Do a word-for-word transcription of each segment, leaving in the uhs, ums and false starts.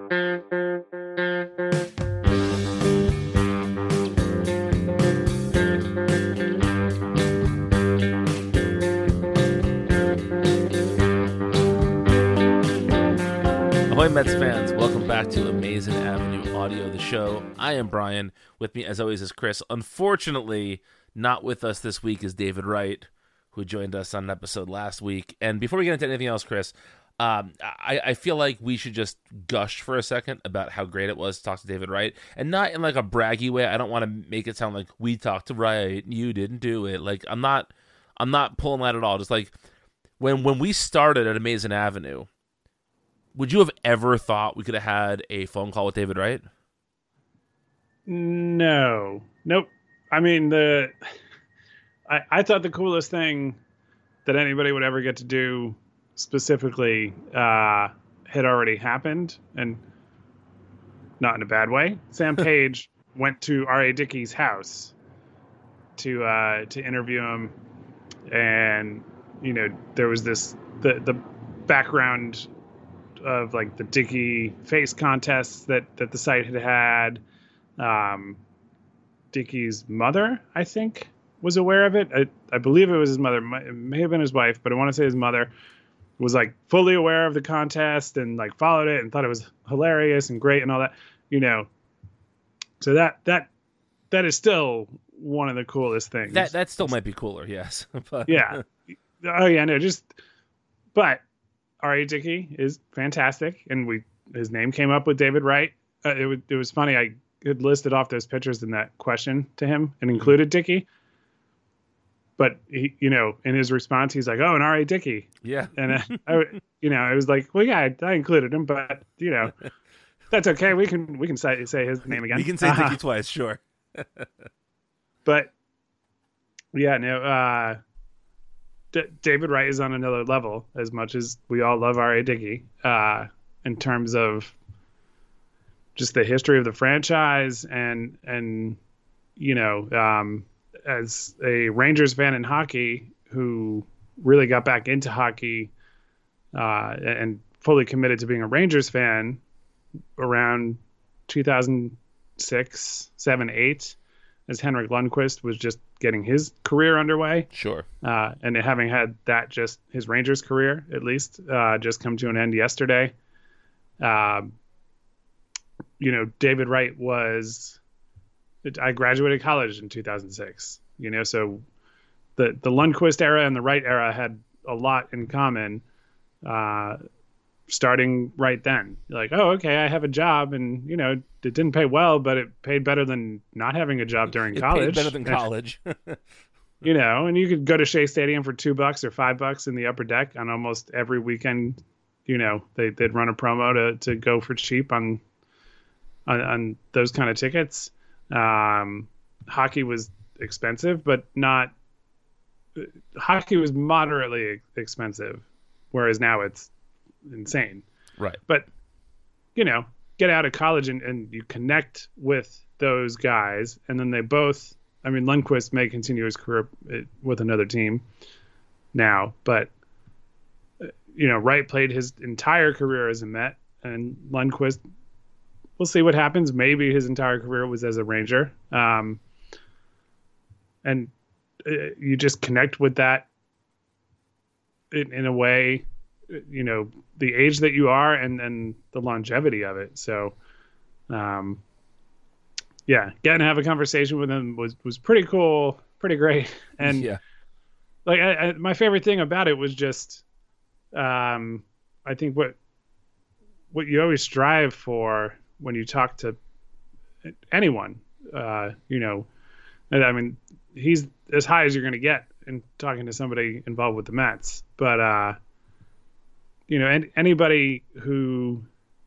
Ahoy Mets fans, welcome back to Amazing Avenue Audio, the show. I am Brian. With me, as always, is Chris. Unfortunately, not with us this week is David Wright, who joined us on an episode last week. And before we get into anything else, Chris, um, I, I feel like we should just gush for a second about how great it was to talk to David Wright. And not in like a braggy way. I don't want to make it sound like we talked to Wright, you didn't do it. Like, I'm not I'm not pulling that at all. Just like when when we started at Amazing Avenue, would you have ever thought we could have had a phone call with David Wright? No. Nope. I mean, the I, I thought the coolest thing that anybody would ever get to do specifically uh, had already happened, and not in a bad way. Sam Page went to R A. Dickey's house to uh, to interview him, and you know there was this the the background of like the Dickey face contests that, that the site had had. Um, Dickey's mother, I think, was aware of it. I, I believe it was his mother. It may have been his wife, but I want to say his mother was like fully aware of the contest and like followed it and thought it was hilarious and great and all that, you know. So that, that, that is still one of the coolest things. That, that still might be cooler. Yes. but... Yeah. Oh yeah, no, just, but R A. Dickey is fantastic, and we his name came up with David Wright. Uh, it was it was funny. I had listed off those pictures in that question to him and included Dickey. But he, you know, in his response, he's like, "Oh, and R A. Dickey." Yeah. And uh, I, you know, I was like, "Well, yeah, I, I included him, but you know, that's okay. We can we can say say his name again. You can say uh-huh. Dickey twice, sure." But yeah, no. Uh, D- David Wright is on another level, as much as we all love R A. Dickey, uh, in terms of just the history of the franchise and, and you know, um, as a Rangers fan in hockey who really got back into hockey uh, and fully committed to being a Rangers fan around two thousand six, seven, eight, as Henrik Lundqvist was just getting his career underway. Sure. Uh, and having had that, just his Rangers career, at least, uh, just come to an end yesterday. Um, you know, David Wright was, I graduated college in two thousand six, you know, so the, the Lundqvist era and the Wright era had a lot in common, uh, starting right then. Like, oh, okay, I have a job, and, you know, it didn't pay well, but it paid better than not having a job during it college. Paid better than college. You know, and you could go to Shea Stadium for two bucks or five bucks in the upper deck on almost every weekend. You know, they, they'd run a promo to, to go for cheap on, on, on those kind of tickets. Um, hockey was expensive, but not, hockey was moderately expensive, whereas now it's insane. Right. But, you know, get out of college and, and you connect with those guys, and then they both, I mean, Lundqvist may continue his career with another team now, but, you know, Wright played his entire career as a Met, and Lundqvist, we'll see what happens. Maybe his entire career was as a Ranger. Um, and uh, you just connect with that in, in a way, you know, the age that you are and, and the longevity of it. So, um, yeah, getting to have a conversation with him was, was pretty cool, pretty great. And yeah, like, I, I, my favorite thing about it was just, um, I think what, what you always strive for when you talk to anyone, uh, you know, I mean, he's as high as you're going to get in talking to somebody involved with the Mets, but, uh, you know, and anybody who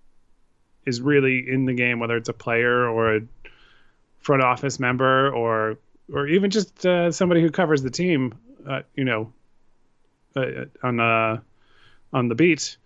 is really in the game, whether it's a player or a front office member or or even just uh, somebody who covers the team, uh, you know, uh, on uh, on the beat,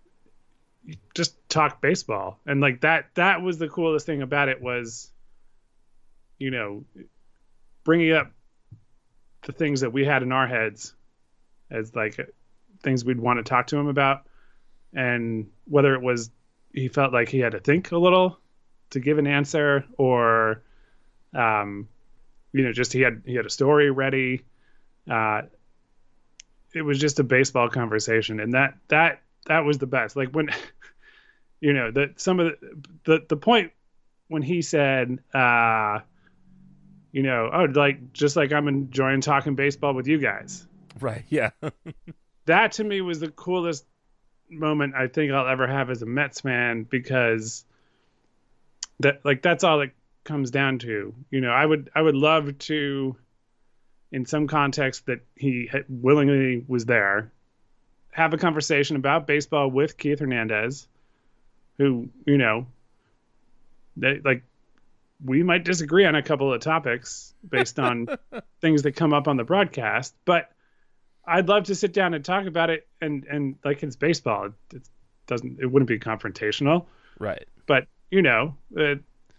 just talk baseball. And like that, that was the coolest thing about it was, you know, bringing up the things that we had in our heads as like things we'd want to talk to him about. And whether it was he felt like he had to think a little to give an answer, or um, you know, just he had he had a story ready. Uh, it was just a baseball conversation, and that that that was the best. Like when, you know, that some of the, the the point when he said, uh, you know, oh, like just like I'm enjoying talking baseball with you guys. Right. Yeah. That to me was the coolest moment I think I'll ever have as a Mets fan, because that like that's all it comes down to. You know, I would I would love to, in some context that he had willingly was there, have a conversation about baseball with Keith Hernandez, who, you know, they, like we might disagree on a couple of topics based on things that come up on the broadcast, but I'd love to sit down and talk about it, and, and like it's baseball. It, it doesn't, it wouldn't be confrontational. Right. But, you know, uh,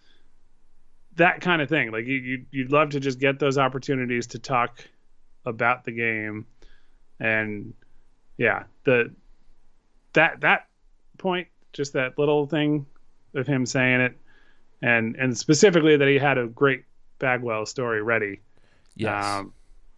that kind of thing. Like you, you, you'd love to just get those opportunities to talk about the game. And yeah, the, that, that point, just that little thing of him saying it, and, and specifically that he had a great Bagwell story ready. Yes. Um,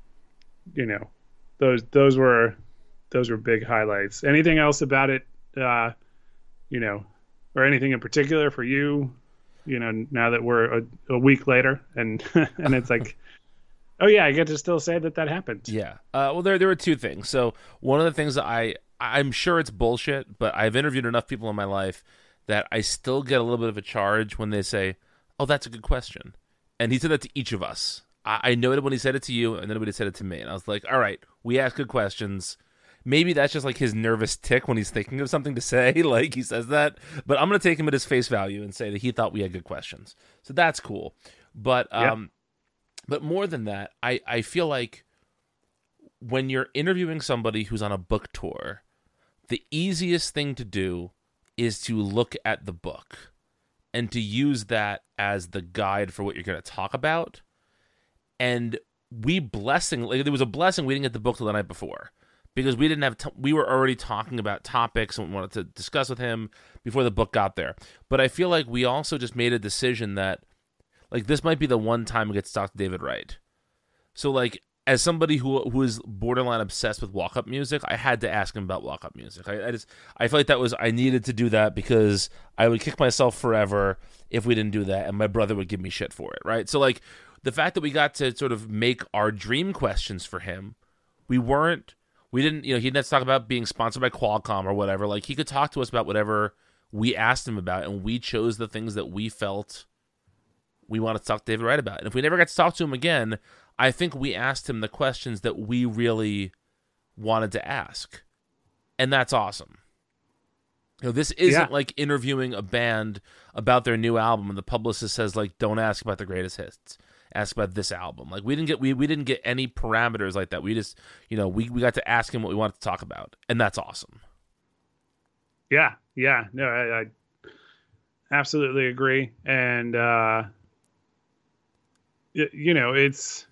you know, those, those were, those were big highlights. Anything else about it, uh, you know, or anything in particular for you, you know, now that we're a, a week later and, and it's like, oh yeah, I get to still say that that happened. Yeah. Uh, well, there, there were two things. So one of the things that I, I'm sure it's bullshit, but I've interviewed enough people in my life that I still get a little bit of a charge when they say, oh, that's a good question. And he said that to each of us. I, I know it when he said it to you, and then when he said it to me. And I was like, all right, we ask good questions. Maybe that's just like his nervous tick when he's thinking of something to say, like he says that. But I'm going to take him at his face value and say that he thought we had good questions. So that's cool. But um, yep. But more than that, I, I feel like when you're interviewing somebody who's on a book tour, the easiest thing to do is to look at the book and to use that as the guide for what you're going to talk about. And we blessing, like there was a blessing we didn't get the book till the night before, because we didn't have, t- we were already talking about topics and we wanted to discuss with him before the book got there. But I feel like we also just made a decision that, like, this might be the one time we get to talk to David Wright. So, like, as somebody who who is borderline obsessed with walk-up music, I had to ask him about walk-up music. I, I just, I feel like that was, I needed to do that because I would kick myself forever if we didn't do that, and my brother would give me shit for it, right? So, like, the fact that we got to sort of make our dream questions for him, we weren't, we didn't, you know, he didn't have to talk about being sponsored by Qualcomm or whatever. Like, he could talk to us about whatever we asked him about, and we chose the things that we felt we wanted to talk to David Wright about. And if we never got to talk to him again, I think we asked him the questions that we really wanted to ask. And that's awesome. You know, this isn't yeah. like interviewing a band about their new album and the publicist says, like, don't ask about the greatest hits. Ask about this album. Like, we didn't get we, we didn't get any parameters like that. We just, you know, we, we got to ask him what we wanted to talk about. And that's awesome. Yeah. Yeah. No, I, I absolutely agree. And uh you, you know, it's,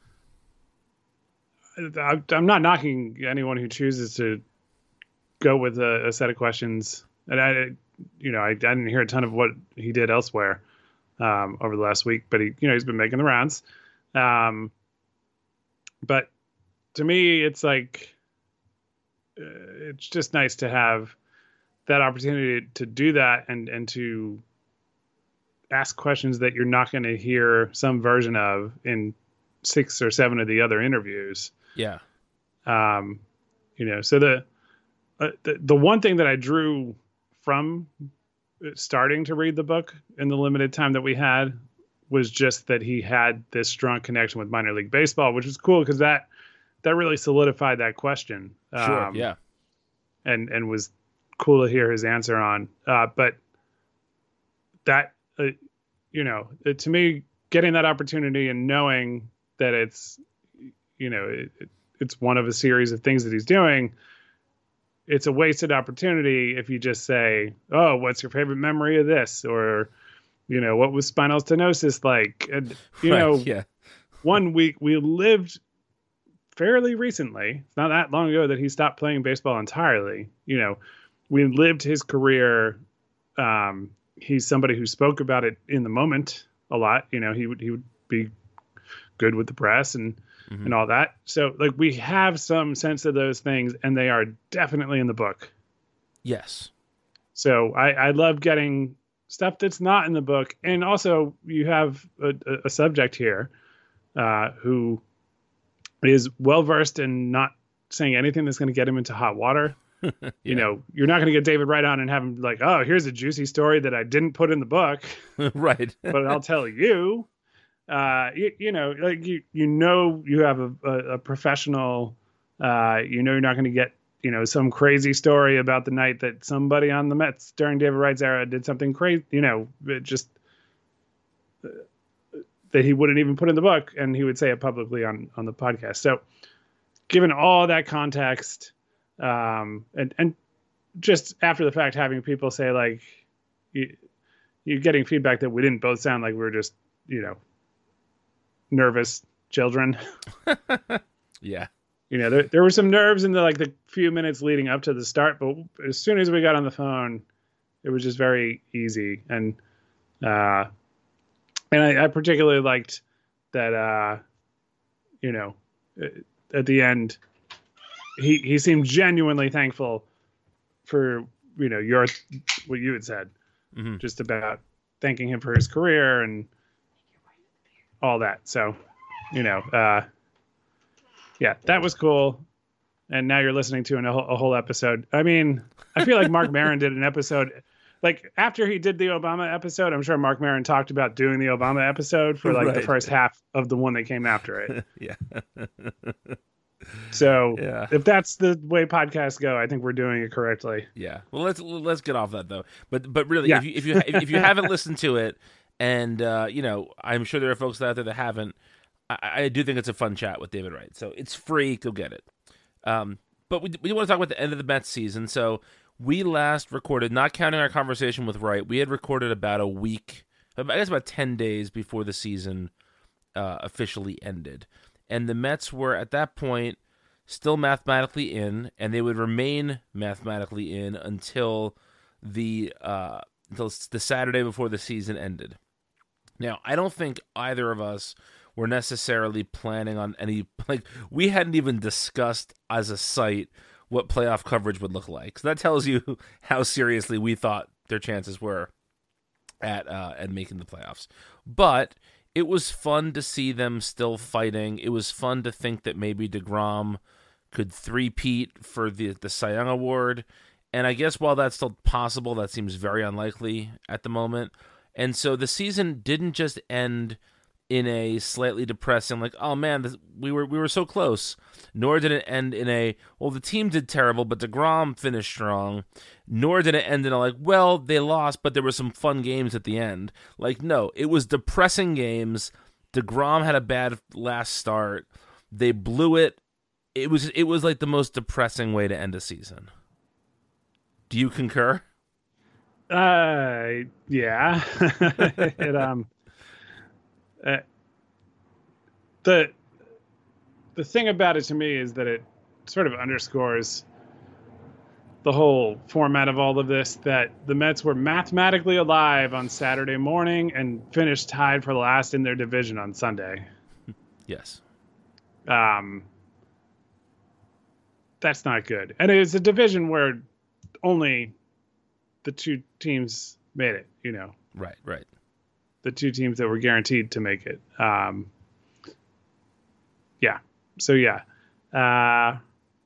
I'm not knocking anyone who chooses to go with a, a set of questions. And I, you know, I, I didn't hear a ton of what he did elsewhere um, over the last week, but he, you know, he's been making the rounds. Um, but to me, it's like, uh, it's just nice to have that opportunity to do that and, and to ask questions that you're not going to hear some version of in six or seven of the other interviews. Yeah. Um, you know, so the, uh, the, the one thing that I drew from starting to read the book in the limited time that we had was just that he had this strong connection with minor league baseball, which was cool because that, that really solidified that question. Sure. Um, yeah. And, and was cool to hear his answer on. Uh, but that, uh, you know, it, to me, getting that opportunity and knowing that it's, you know, it, it, it's one of a series of things that he's doing, it's a wasted opportunity if you just say, oh, what's your favorite memory of this? Or, you know, what was spinal stenosis like? And, you right, know, yeah. one week we lived fairly recently. It's not that long ago that he stopped playing baseball entirely. You know, we lived his career um, he's somebody who spoke about it in the moment a lot. You know, he would he would be good with the press and mm-hmm. and all that. So like we have some sense of those things, and they are definitely in the book. Yes. So I, I love getting stuff that's not in the book, and also you have a, a subject here uh, who is well versed in not saying anything that's going to get him into hot water. yeah. You know, you're not going to get David Wright on and have him like, oh, here's a juicy story that I didn't put in the book. right. But I'll tell you, uh, you, you know, like you, you know, you have a, a, a professional, uh, you know, you're not going to get, you know, some crazy story about the night that somebody on the Mets during David Wright's era did something crazy, you know, it just uh, that he wouldn't even put in the book, and he would say it publicly on, on the podcast. So given all that context, um, and, and just after the fact, having people say like, you, you're getting feedback that we didn't both sound like we were just, you know, nervous children. yeah. You know, there, there were some nerves in the, like the few minutes leading up to the start, but as soon as we got on the phone, it was just very easy. And, uh, and I, I particularly liked that, uh, you know, at the end, he, he seemed genuinely thankful for, you know, your, what you had said, mm-hmm. just about thanking him for his career and all that. So, you know, uh, yeah, that was cool. And now you're listening to an, a, whole, a whole episode. I mean, I feel like Mark Maron did an episode. Like after he did the Obama episode, I'm sure Mark Maron talked about doing the Obama episode for like right. the first half of the one that came after it. yeah. So yeah. if that's the way podcasts go, I think we're doing it correctly. Yeah. Well, let's let's get off that though. But but really, yeah. if you if you if you haven't listened to it, and uh, you know, I'm sure there are folks out there that haven't. I, I do think it's a fun chat with David Wright. So it's free. Go get it. Um, but we we want to talk about the end of the Mets season. So we last recorded, not counting our conversation with Wright, we had recorded about a week, I guess about ten days before the season uh, officially ended. And the Mets were, at that point, still mathematically in, and they would remain mathematically in until the uh, until the Saturday before the season ended. Now, I don't think either of us were necessarily planning on any, like, we hadn't even discussed as a site what playoff coverage would look like. So that tells you how seriously we thought their chances were at uh, at making the playoffs. But it was fun to see them still fighting. It was fun to think that maybe DeGrom could three-peat for the, the Cy Young Award. And I guess while that's still possible, that seems very unlikely at the moment. And so the season didn't just end in a slightly depressing, like, oh man, this, we were we were so close. Nor did it end in a, well, the team did terrible, but DeGrom finished strong. Nor did it end in a, like, well, they lost, but there were some fun games at the end. Like, no, it was depressing games. DeGrom had a bad last start. They blew it. It was it was like the most depressing way to end a season. Do you concur? Uh, yeah. it, um, uh, the the thing about it to me is that it sort of underscores the whole format of all of this, that the Mets were mathematically alive on Saturday morning and finished tied for last in their division on Sunday. Yes. Um, that's not good. And it's a division where only the two teams made it, you know. Right, right. The two teams that were guaranteed to make it. Um, yeah. So, yeah. Uh,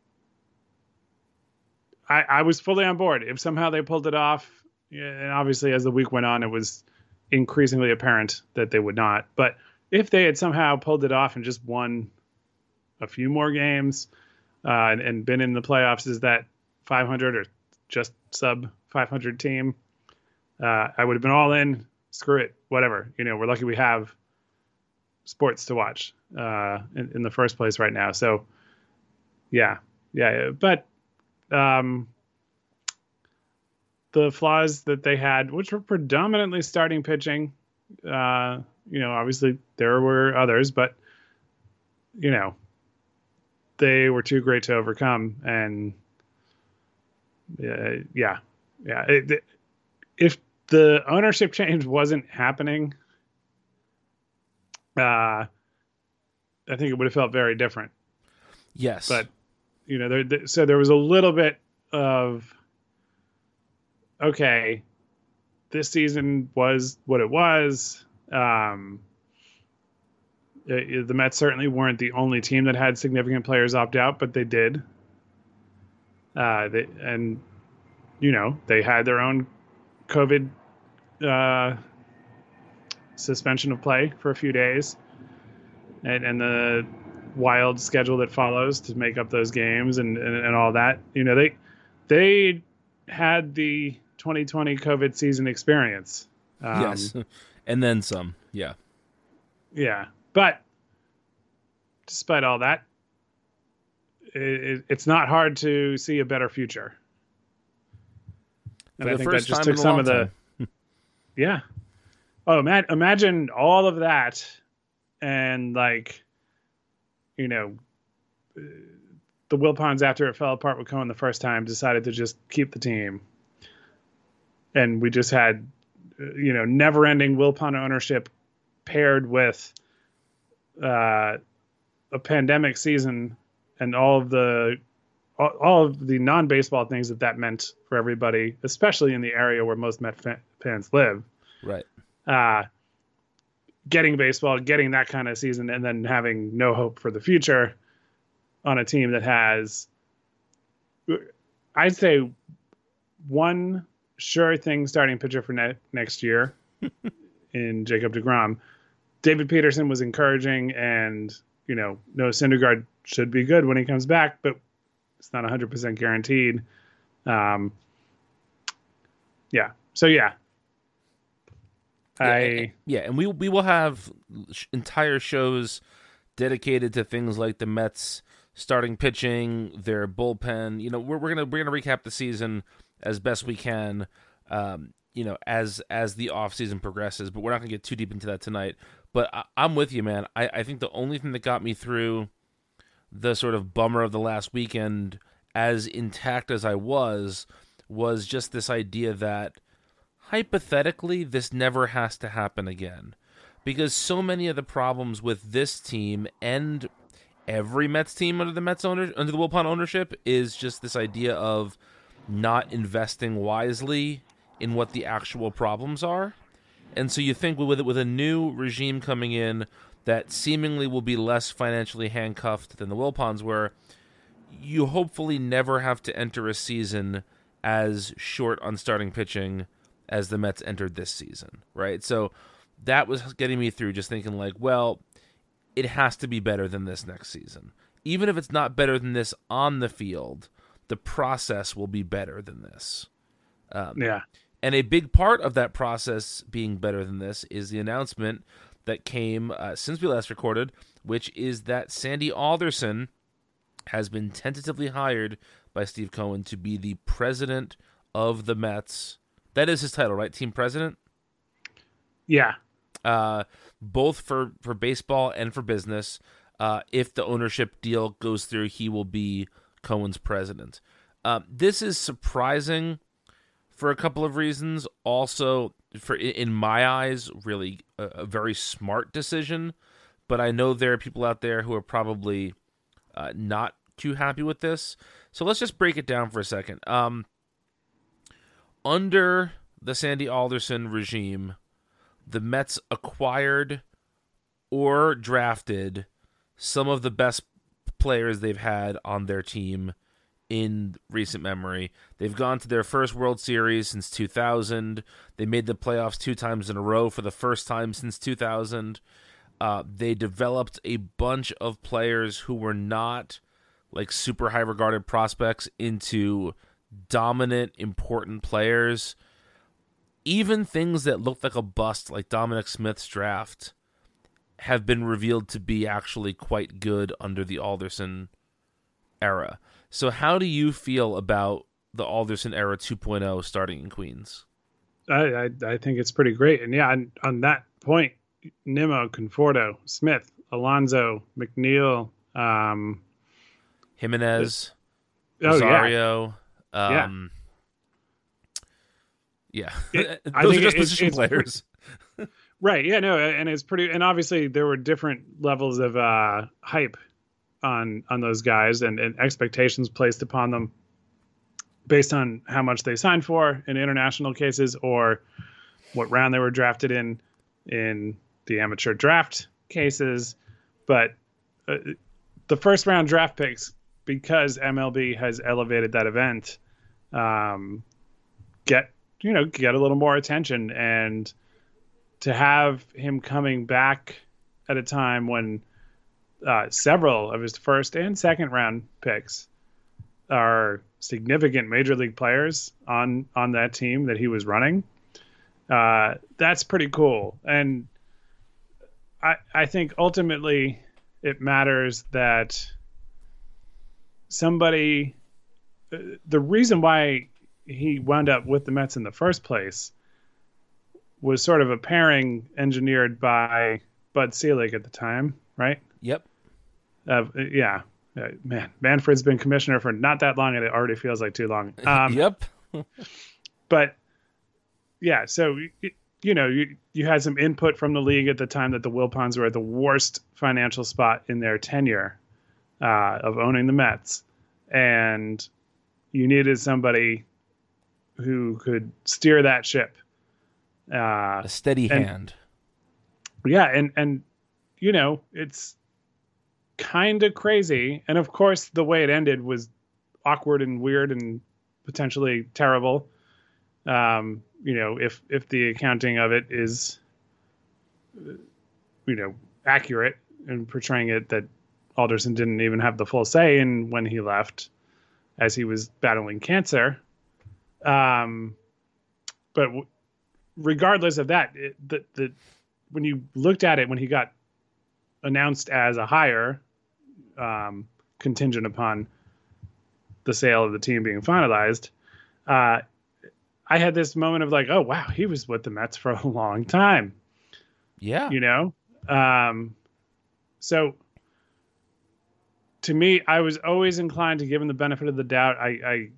I, I was fully on board. If somehow they pulled it off, and obviously as the week went on, it was increasingly apparent that they would not. But if they had somehow pulled it off and just won a few more games uh, and, and been in the playoffs as that five hundred or just sub five hundred team, uh, I would have been all in. Screw it, whatever. You know, we're lucky we have sports to watch uh, in, in the first place right now. So, yeah, yeah. But um, the flaws that they had, which were predominantly starting pitching, uh, you know, obviously there were others, but, you know, they were too great to overcome. And uh, yeah, yeah. It, it, if the ownership change wasn't happening, uh, I think it would have felt very different. Yes. But, you know, there, so there was a little bit of, okay, this season was what it was. Um, it, the Mets certainly weren't the only team that had significant players opt out, but they did. Uh, they, and, you know, they had their own COVID uh, suspension of play for a few days, and, and the wild schedule that follows to make up those games and, and, and all that. You know, they they had the twenty twenty COVID season experience. Um, yes, and then some. Yeah, yeah, but despite all that, it, it, it's not hard to see a better future. And For I the think that first just time in took a some long of the, time. yeah. Oh, man, imagine all of that, and like, you know, the Wilpons, after it fell apart with Cohen the first time, decided to just keep the team, and we just had, you know, never-ending Wilpon ownership paired with uh, a pandemic season and all of the all, all of the non-baseball things that that meant for everybody, especially in the area where most Met fa- fans live. Right. Uh, getting baseball, getting that kind of season, and then having no hope for the future on a team that has, I'd say, one sure thing starting pitcher for ne- next year in Jacob deGrom. David Peterson was encouraging, and, you know, Noah Syndergaard should be good when he comes back, but it's not one hundred percent guaranteed. Um, yeah. So, yeah. Yeah, I and, yeah, and we we will have entire shows dedicated to things like the Mets starting pitching, their bullpen. You know, we're we're gonna we're gonna recap the season as best we can. Um, you know, as as the off season progresses, but we're not gonna get too deep into that tonight. But I, I'm with you, man. I, I think the only thing that got me through the sort of bummer of the last weekend, as intact as I was, was just this idea that hypothetically this never has to happen again. Because so many of the problems with this team and every Mets team under the Mets owner under the Wilpon ownership is just this idea of not investing wisely in what the actual problems are. And so you think with with a new regime coming in that seemingly will be less financially handcuffed than the Wilpons were, you hopefully never have to enter a season as short on starting pitching as the Mets entered this season, right? So that was getting me through, just thinking like, well, it has to be better than this next season. Even if it's not better than this on the field, the process will be better than this. Um, yeah. And a big part of that process being better than this is the announcement that came uh, since we last recorded, which is that Sandy Alderson has been tentatively hired by Steve Cohen to be the president of the Mets. That is his title, right? Team president? Yeah. Uh, both for, for baseball and for business. Uh, if the ownership deal goes through, he will be Cohen's president. Uh, this is surprising for a couple of reasons. Also, for in my eyes, really a, a very smart decision. But I know there are people out there who are probably uh, not too happy with this. So let's just break it down for a second. Um, under the Sandy Alderson regime, the Mets acquired or drafted some of the best players they've had on their team in recent memory. They've gone to their first World Series since two thousand. They made the playoffs two times in a row for the first time since two thousand. Uh, they developed a bunch of players who were not like super high regarded prospects into dominant, important players. Even things that looked like a bust, like Dominic Smith's draft, have been revealed to be actually quite good under the Alderson era. So how do you feel about the Alderson era two point oh starting in Queens? I, I, I think it's pretty great. And yeah, on, on that point, Nimmo, Conforto, Smith, Alonso, McNeil, um, Jimenez, oh, Rosario, yeah. um, Yeah, It, those I are think just it, position it's, players. Right. Yeah. No. And it's pretty. And obviously, there were different levels of uh, hype on on those guys, and, and expectations placed upon them based on how much they signed for in international cases, or what round they were drafted in in the amateur draft cases. But uh, the first round draft picks, because M L B has elevated that event, um, get you know get a little more attention. And to have him coming back at a time when uh, several of his first and second round picks are significant major league players on on that team that he was running, uh, that's pretty cool. And I I think ultimately it matters that somebody, the reason why he wound up with the Mets in the first place was sort of a pairing engineered by Bud Selig at the time, right? Yep. Uh, yeah. Uh, man, Manfred's been commissioner for not that long, and it already feels like too long. Um, yep. But yeah, so you, you know, you you had some input from the league at the time that the Wilpons were at the worst financial spot in their tenure uh, of owning the Mets, and you needed somebody who could steer that ship. Uh, a steady and, hand. Yeah, and and you know, it's kind of crazy. And of course, the way it ended was awkward and weird and potentially terrible. Um, you know, if if the accounting of it is, you know, accurate in portraying it, that Alderson didn't even have the full say in when he left, as he was battling cancer. Um, but w- regardless of that, it, the the when you looked at it when he got announced as a hire, um, contingent upon the sale of the team being finalized, uh, I had this moment of like, oh wow, he was with the Mets for a long time. Yeah, you know. Um, so to me, I was always inclined to give him the benefit of the doubt. I, I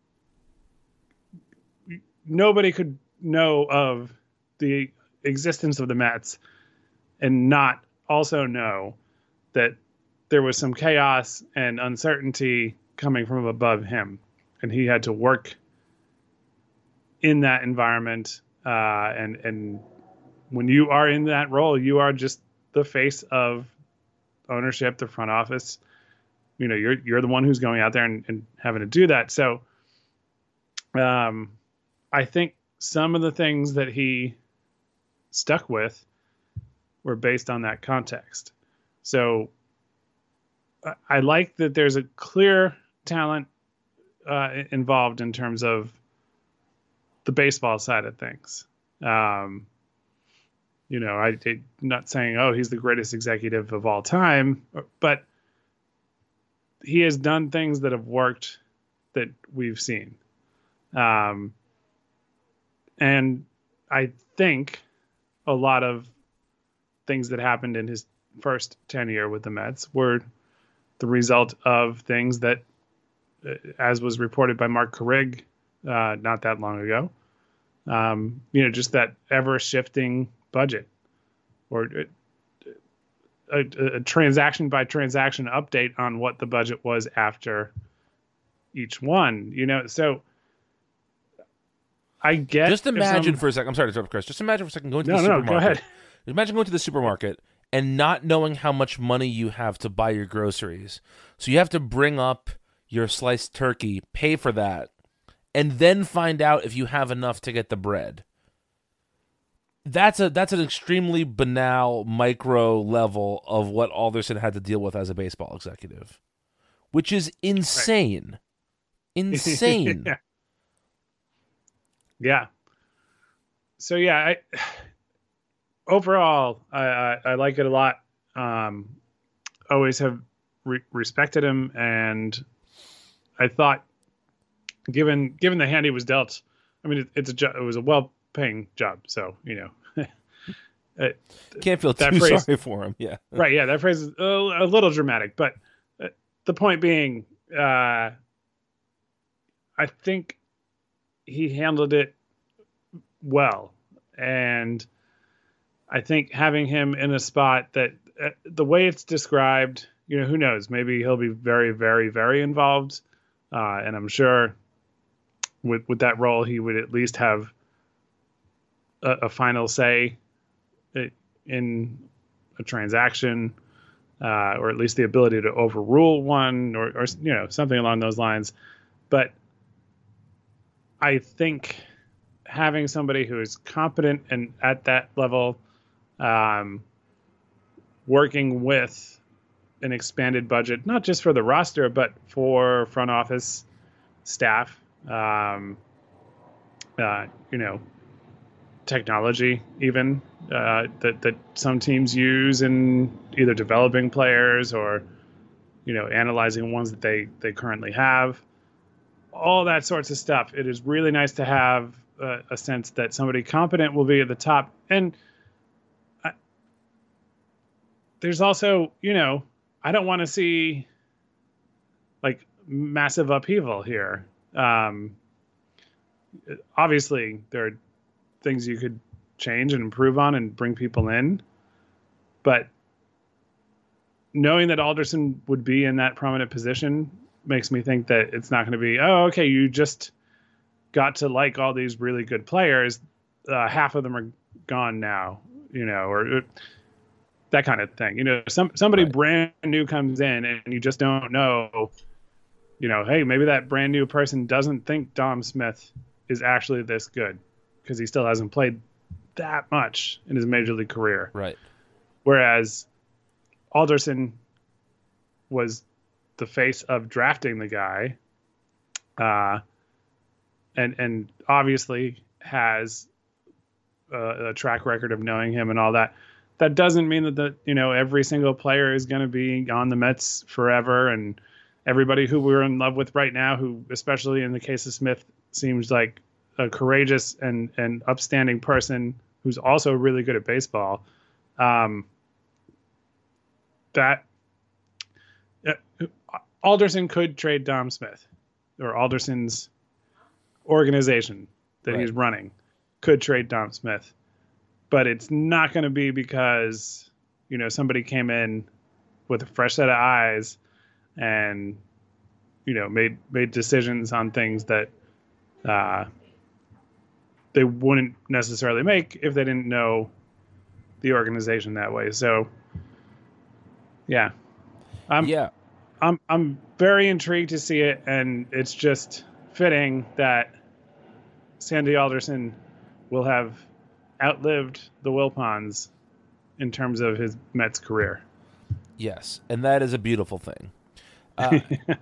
nobody could know of the existence of the Mets and not also know that there was some chaos and uncertainty coming from above him, and he had to work in that environment. Uh, and and when you are in that role, you are just the face of ownership, the front office. You know, you're you're the one who's going out there and, and having to do that. So, um, I think some of the things that he stuck with were based on that context. So I, I like that there's a clear talent uh, involved in terms of the baseball side of things. Um, you know, I, I'm not saying, oh, he's the greatest executive of all time, but he has done things that have worked that we've seen. Um, and I think a lot of things that happened in his first tenure with the Mets were the result of things that, as was reported by Mark Carrig uh, not that long ago, um, you know, just that ever shifting budget, or a, a, a transaction by transaction update on what the budget was after each one, you know. So I get. Just imagine some... for a second. I'm sorry to interrupt, Chris. Just imagine for a second going to no, the no, supermarket. go ahead. Imagine going to the supermarket and not knowing how much money you have to buy your groceries. So you have to bring up your sliced turkey, pay for that, and then find out if you have enough to get the bread. That's a that's an extremely banal micro level of what Alderson had to deal with as a baseball executive, which is insane. Right. Insane. yeah. yeah. So yeah, I overall I, I, I like it a lot. Um, always have re- respected him, and I thought, given given the hand he was dealt, I mean, it, it's a jo- it was a well-paying job, so you know, it, can't feel too phrase, sorry for him. Yeah, right. Yeah, that phrase is a, a little dramatic, but uh, the point being, uh, I think he handled it well. And I think having him in a spot that uh, the way it's described, you know, who knows, maybe he'll be very, very, very involved. Uh, and I'm sure with, with that role, he would at least have a, a final say in a transaction, uh, or at least the ability to overrule one, or, or, you know, something along those lines. But I think having somebody who is competent and at that level, um, working with an expanded budget, not just for the roster, but for front office staff, um, uh, you know, technology even uh, that, that some teams use in either developing players or, you know, analyzing ones that they, they currently have, all that sorts of stuff. It is really nice to have a, a sense that somebody competent will be at the top. And I, there's also, you know, I don't want to see like massive upheaval here. Um, obviously, there are things you could change and improve on and bring people in. But knowing that Alderson would be in that prominent position makes me think that it's not going to be, oh, okay, you just got to like all these really good players. Uh, half of them are gone now, you know, or, or that kind of thing. You know, some somebody right. brand new comes in and you just don't know, you know, hey, maybe that brand new person doesn't think Dom Smith is actually this good because he still hasn't played that much in his major league career. Right. Whereas Alderson was the face of drafting the guy, uh, and and obviously has a, a track record of knowing him and all that. That doesn't mean that the you know every single player is going to be on the Mets forever, and everybody who we're in love with right now, who especially in the case of Smith, seems like a courageous and and upstanding person who's also really good at baseball. Um, that uh, Alderson could trade Dom Smith, or Alderson's organization that right. he's running could trade Dom Smith, but it's not going to be because, you know, somebody came in with a fresh set of eyes and, you know, made, made decisions on things that, uh, they wouldn't necessarily make if they didn't know the organization that way. So, yeah, I'm, yeah, I'm, I'm very intrigued to see it. And it's just fitting that Sandy Alderson will have outlived the Wilpons in terms of his Mets career. Yes. And that is a beautiful thing. Uh,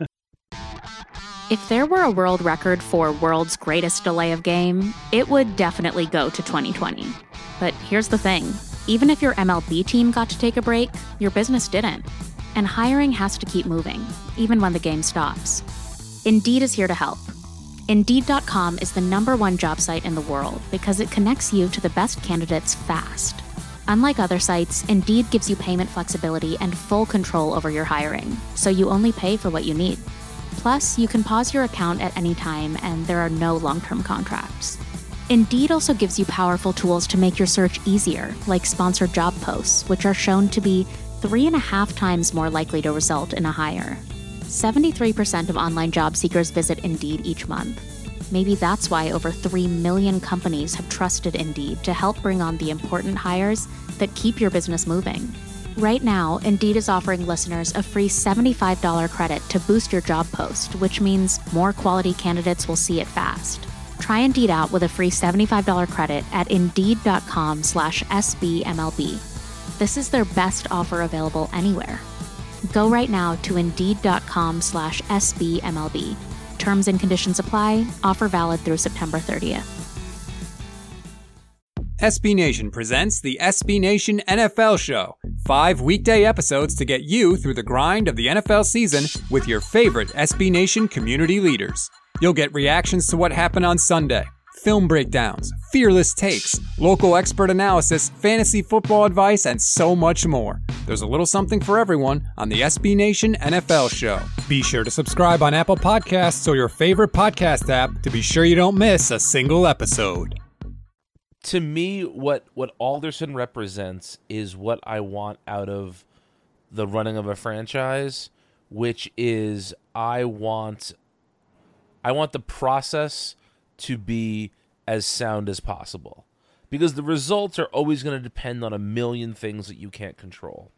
If there were a world record for world's greatest delay of game, it would definitely go to twenty twenty. But here's the thing. Even if your M L B team got to take a break, your business didn't. And hiring has to keep moving, even when the game stops. Indeed is here to help. Indeed dot com is the number one job site in the world because it connects you to the best candidates fast. Unlike other sites, Indeed gives you payment flexibility and full control over your hiring, so you only pay for what you need. Plus, you can pause your account at any time, and there are no long-term contracts. Indeed also gives you powerful tools to make your search easier, like sponsored job posts, which are shown to be three and a half times more likely to result in a hire. seventy-three percent of online job seekers visit Indeed each month. Maybe that's why over three million companies have trusted Indeed to help bring on the important hires that keep your business moving. Right now, Indeed is offering listeners a free seventy-five dollars credit to boost your job post, which means more quality candidates will see it fast. Try Indeed out with a free seventy-five dollars credit at Indeed.com slash SBMLB. This is their best offer available anywhere. Go right now to Indeed.com slash SBMLB. Terms and conditions apply. Offer valid through September thirtieth. S B Nation presents the S B Nation N F L Show. Five weekday episodes to get you through the grind of the N F L season with your favorite S B Nation community leaders. You'll get reactions to what happened on Sunday, film breakdowns, fearless takes, local expert analysis, fantasy football advice, and so much more. There's a little something for everyone on the S B Nation N F L Show. Be sure to subscribe on Apple Podcasts or your favorite podcast app to be sure you don't miss a single episode. to me, what what Alderson represents is what I want out of the running of a franchise, which is I want I want the process to be as sound as possible, because the results are always going to depend on a million things that you can't control.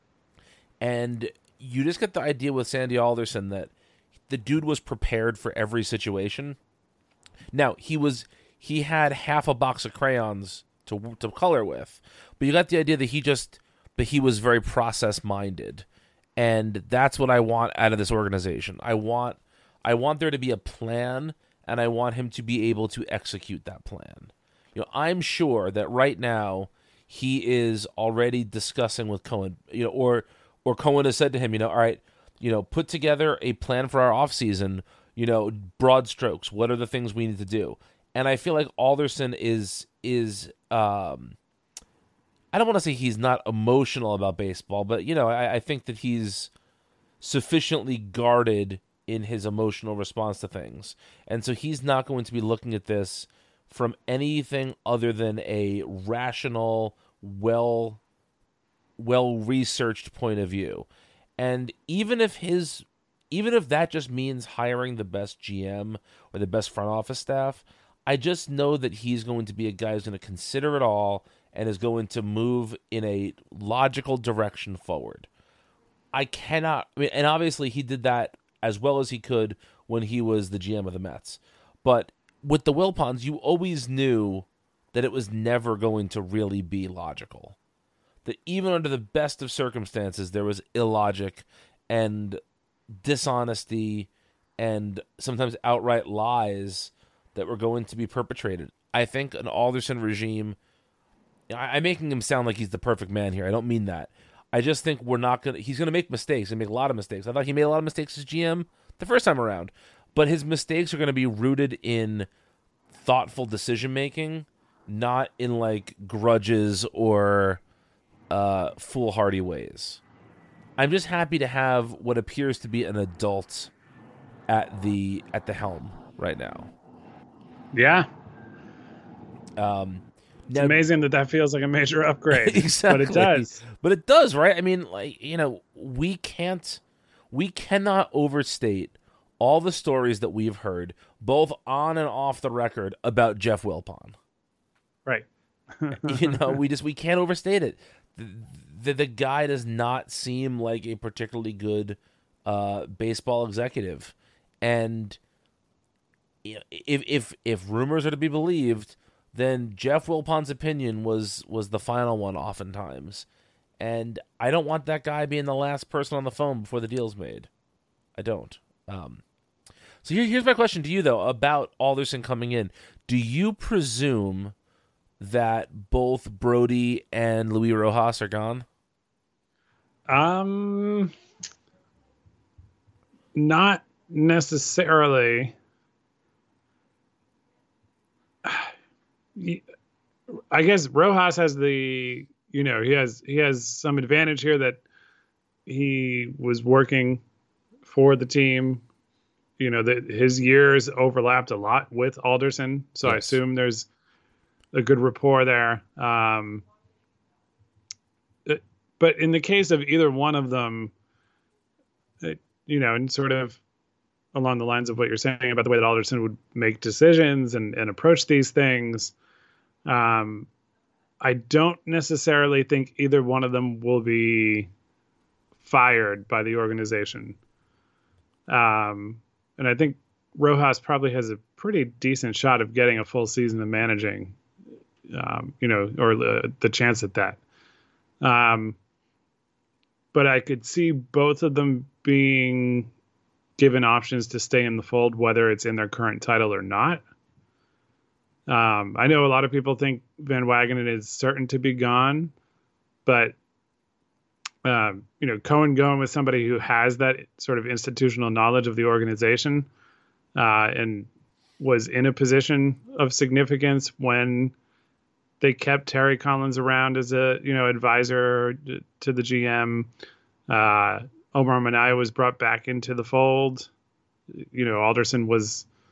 And you just get the idea with Sandy Alderson that the dude was prepared for every situation. Now, he was he had half a box of crayons to to color with, but you got the idea that he just but he was very process minded, and that's what I want out of this organization. I want I want there to be a plan, and I want him to be able to execute that plan. You know, I'm sure that right now he is already discussing with Cohen, you know, or or Cohen has said to him, you know, all right, you know, put together a plan for our offseason, you know, broad strokes. What are the things we need to do? And I feel like Alderson is is um, I don't want to say he's not emotional about baseball, but you know, I, I think that he's sufficiently guarded in his emotional response to things, and so he's not going to be looking at this from anything other than a rational, well, well-researched point of view. And even if his, even if that just means hiring the best G M or the best front office staff, I just know that he's going to be a guy who's going to consider it all and is going to move in a logical direction forward. I cannot, I mean, and obviously he did that as well as he could when he was the G M of the Mets. But with the Wilpons, you always knew that it was never going to really be logical. That even under the best of circumstances, there was illogic and dishonesty and sometimes outright lies that were going to be perpetrated. I think an Alderson regime, I'm making him sound like he's the perfect man here. I don't mean that. I just think we're not going to, he's going to make mistakes and make a lot of mistakes. I thought he made a lot of mistakes as G M the first time around, but his mistakes are going to be rooted in thoughtful decision-making, not in like grudges or uh, foolhardy ways. I'm just happy to have what appears to be an adult at the at the helm right now. Yeah. Um, it's now, amazing that that feels like a major upgrade. Exactly. But it does. But it does, right? I mean, like, you know, we can't, we cannot overstate all the stories that we've heard, both on and off the record, about Jeff Wilpon. Right. You know, we just, we can't overstate it. The, the, the guy does not seem like a particularly good uh, baseball executive. And you know, if if if rumors are to be believed, then Jeff Wilpon's opinion was was the final one oftentimes. And I don't want that guy being the last person on the phone before the deal's made. I don't. Um, so here, here's my question to you, though, about Alderson coming in. Do you presume that both Brody and Luis Rojas are gone? Um, not necessarily. I guess Rojas has the, you know, he has he has some advantage here that he was working for the team. You know, that his years overlapped a lot with Alderson, so yes. I assume there's a good rapport there. Um, but in the case of either one of them, it, you know, and sort of along the lines of what you're saying about the way that Alderson would make decisions and, and approach these things, um, I don't necessarily think either one of them will be fired by the organization. Um, and I think Rojas probably has a pretty decent shot of getting a full season of managing, um, you know, or the, the chance at that. Um, but I could see both of them being given options to stay in the fold, whether it's in their current title or not. Um, I know a lot of people think Van Wagenen is certain to be gone, but um, you know, Cohen going with somebody who has that sort of institutional knowledge of the organization uh, and was in a position of significance when they kept Terry Collins around as a, you know, advisor to the G M. Uh, Omar Minaya was brought back into the fold. You know, Alderson was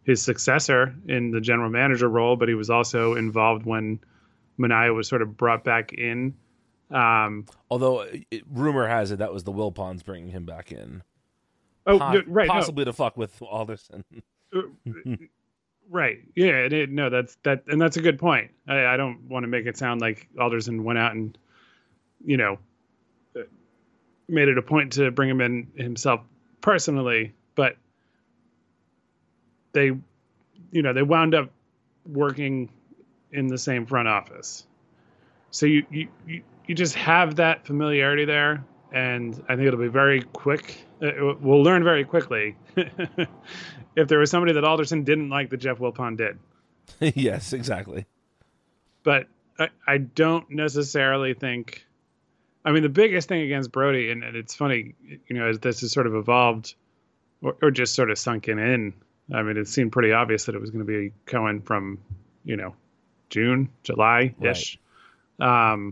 his successor in the general manager role, but he was also involved when Minaya was sort of brought back in. Um, Although it, rumor has it that was the Wilpons bringing him back in. Oh, Po- right, possibly no. to fuck with Alderson. Right. Yeah. It, it, no, that's that, and that's a good point. I, I don't want to make it sound like Alderson went out and, you know, made it a point to bring him in himself personally, but they, you know, they wound up working in the same front office. So you you you, you just have that familiarity there, and I think it'll be very quick. Uh, we'll learn very quickly if there was somebody that Alderson didn't like that Jeff Wilpon did. Yes, exactly. But I, I don't necessarily think. I mean, the biggest thing against Brody, and, and it's funny, you know, as this has sort of evolved, or, or just sort of sunken in. I mean, it seemed pretty obvious that it was going to be Cohen from, you know, June, July ish. Right. Um,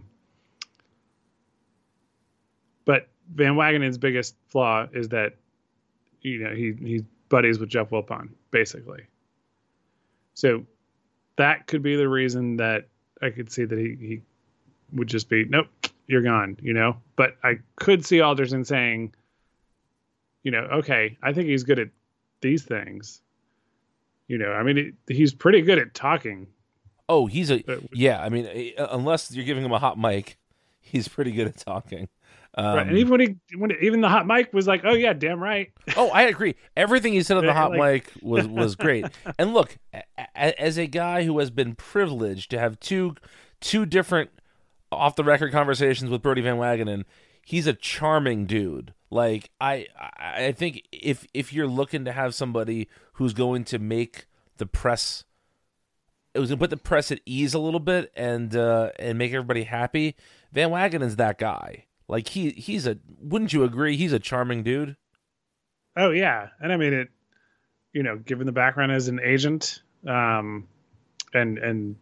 but Van Wagenen's biggest flaw is that, you know, he he's buddies with Jeff Wilpon, basically. So that could be the reason that I could see that he, he would just be, nope, you're gone, you know? But I could see Alderson saying, you know, okay, I think he's good at these things. You know, I mean, it, he's pretty good at talking. Oh, he's a, yeah, I mean, unless you're giving him a hot mic, he's pretty good at talking. Um, right. And even when he, when it, even the hot mic was like, oh yeah, damn right. Oh, I agree. Everything he said on the hot like... mic was, was great. And look, a, as a guy who has been privileged to have two, two different off the record conversations with Brody Van Wagenen, he's a charming dude. Like I, I think if, if you're looking to have somebody who's going to make the press, it was gonna put the press at ease a little bit and, uh, and make everybody happy, Van Wagenen's that guy. Like he, he's a. Wouldn't you agree? He's a charming dude. Oh yeah, and I mean it. You know, given the background as an agent, um, and and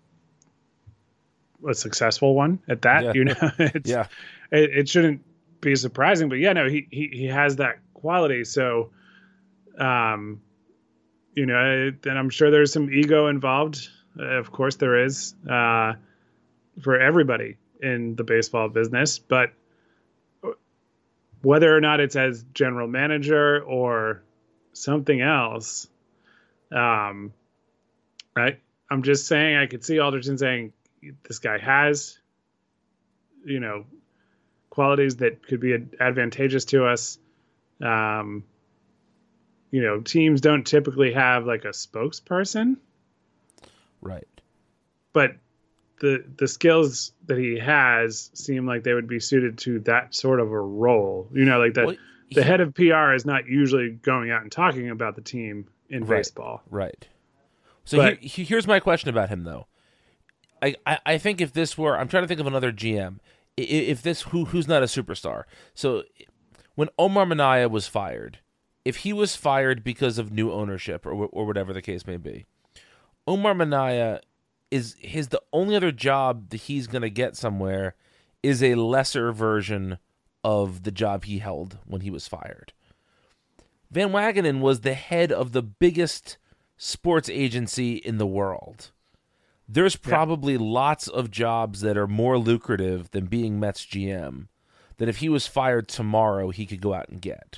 a successful one at that, yeah. you know, it's, yeah, it, it shouldn't be surprising. But yeah, no, he he he has that quality. So, um, you know, and I'm sure there's some ego involved. Uh, of course, there is uh, for everybody in the baseball business, but whether or not it's as general manager or something else, um, right? I'm just saying I could see Alderson saying this guy has, you know, qualities that could be advantageous to us. Um, you know, teams don't typically have like a spokesperson. Right. But the the skills that he has seem like they would be suited to that sort of a role. You know, like that well, he, the head of P R is not usually going out and talking about the team in right, baseball. Right. So but, he, here's my question about him, though. I, I, I think if this were, I'm trying to think of another G M. If this, who who's not a superstar. So when Omar Minaya was fired, if he was fired because of new ownership or or whatever the case may be, Omar Minaya is his the only other job that he's going to get somewhere is a lesser version of the job he held when he was fired. Van Wagenen was the head of the biggest sports agency in the world. There's probably yeah. lots of jobs that are more lucrative than being Mets G M that if he was fired tomorrow, he could go out and get.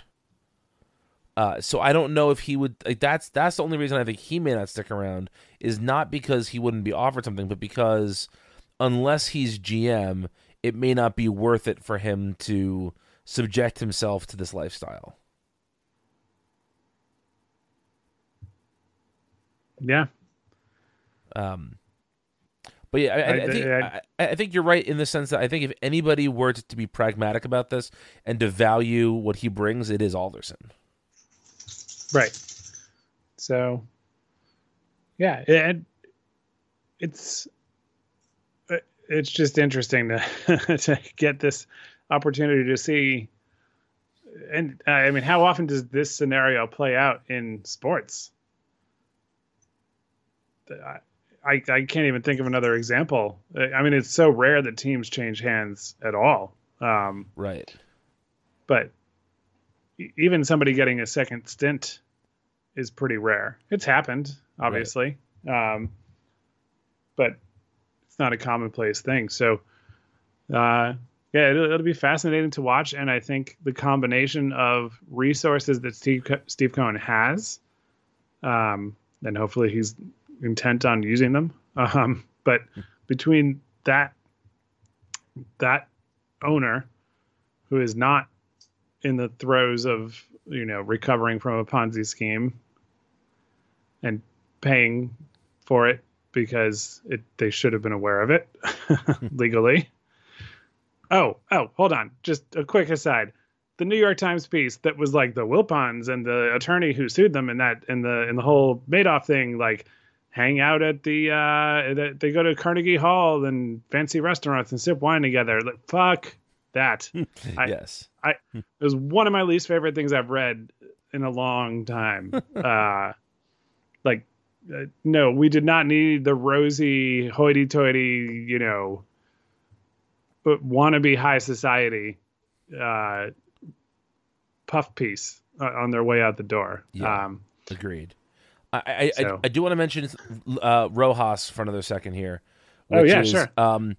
Uh, so I don't know if he would. Like, that's that's the only reason I think he may not stick around is not because he wouldn't be offered something, but because unless he's G M, it may not be worth it for him to subject himself to this lifestyle. Yeah. Um. But yeah, I, I, I think I, I think you're right in the sense that I think if anybody were to, to be pragmatic about this and to value what he brings, it is Alderson. Right. So, yeah, it, it's it's just interesting to to get this opportunity to see. And I mean, how often does this scenario play out in sports? I, I I can't even think of another example. I mean, it's so rare that teams change hands at all. Um, right. But even somebody getting a second stint is pretty rare. It's happened, obviously, right. um, but it's not a commonplace thing. So, uh, yeah, it'll, it'll be fascinating to watch. And I think the combination of resources that Steve Steve Cohen has, um, and hopefully he's intent on using them. Um, but between that that owner who is not in the throes of, you know, recovering from a Ponzi scheme and paying for it because it, they should have been aware of it legally. Oh, oh, hold on. Just a quick aside. The New York Times piece that was like the Wilpons and the attorney who sued them in that in the in the whole Madoff thing, like hang out at the uh the, they go to Carnegie Hall and fancy restaurants and sip wine together. Like, fuck that. I, yes. I it was one of my least favorite things I've read in a long time. uh like uh, no, we did not need the rosy hoity-toity, you know, but wannabe high society uh, puff piece on their way out the door. Yeah, um, agreed. I I, so. I I do want to mention uh, Rojas for another second here. Oh yeah, is, sure. Um,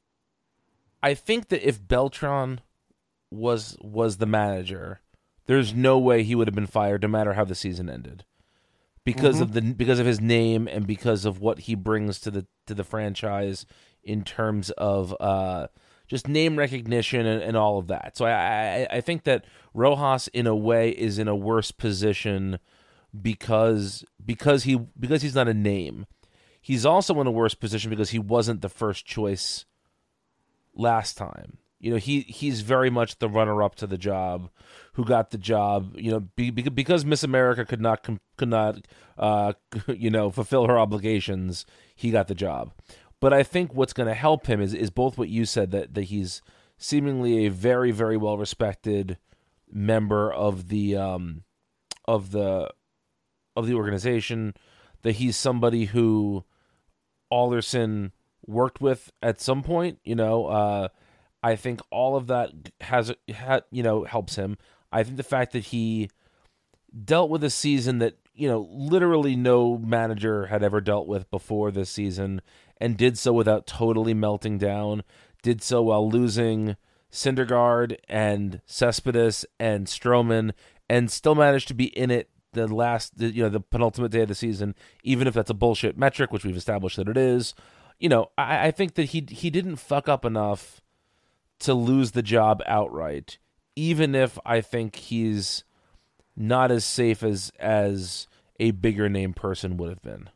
I think that if Beltran was was the manager, there's no way he would have been fired, no matter how the season ended, because mm-hmm. of the because of his name and because of what he brings to the to the franchise in terms of uh, just name recognition and, and all of that. So I, I I think that Rojas, in a way, is in a worse position because because he because he's not a name. He's also in a worse position because he wasn't the first choice last time. You know, he he's very much the runner-up to the job, who got the job. You know, be, because Miss America could not could not uh, you know fulfill her obligations, he got the job. But I think what's going to help him is, is both what you said, that, that he's seemingly a very, very well-respected member of the um, of the of the organization, that he's somebody who Alderson worked with at some point. You know, uh, I think all of that has ha, you know helps him. I think the fact that he dealt with a season that, you know, literally no manager had ever dealt with before this season, and did so without totally melting down, did so while losing Syndergaard and Cespedes and Stroman, and still managed to be in it the last, you know, the penultimate day of the season, even if that's a bullshit metric, which we've established that it is. You know, I, I think that he he didn't fuck up enough to lose the job outright, even if I think he's not as safe as as a bigger name person would have been.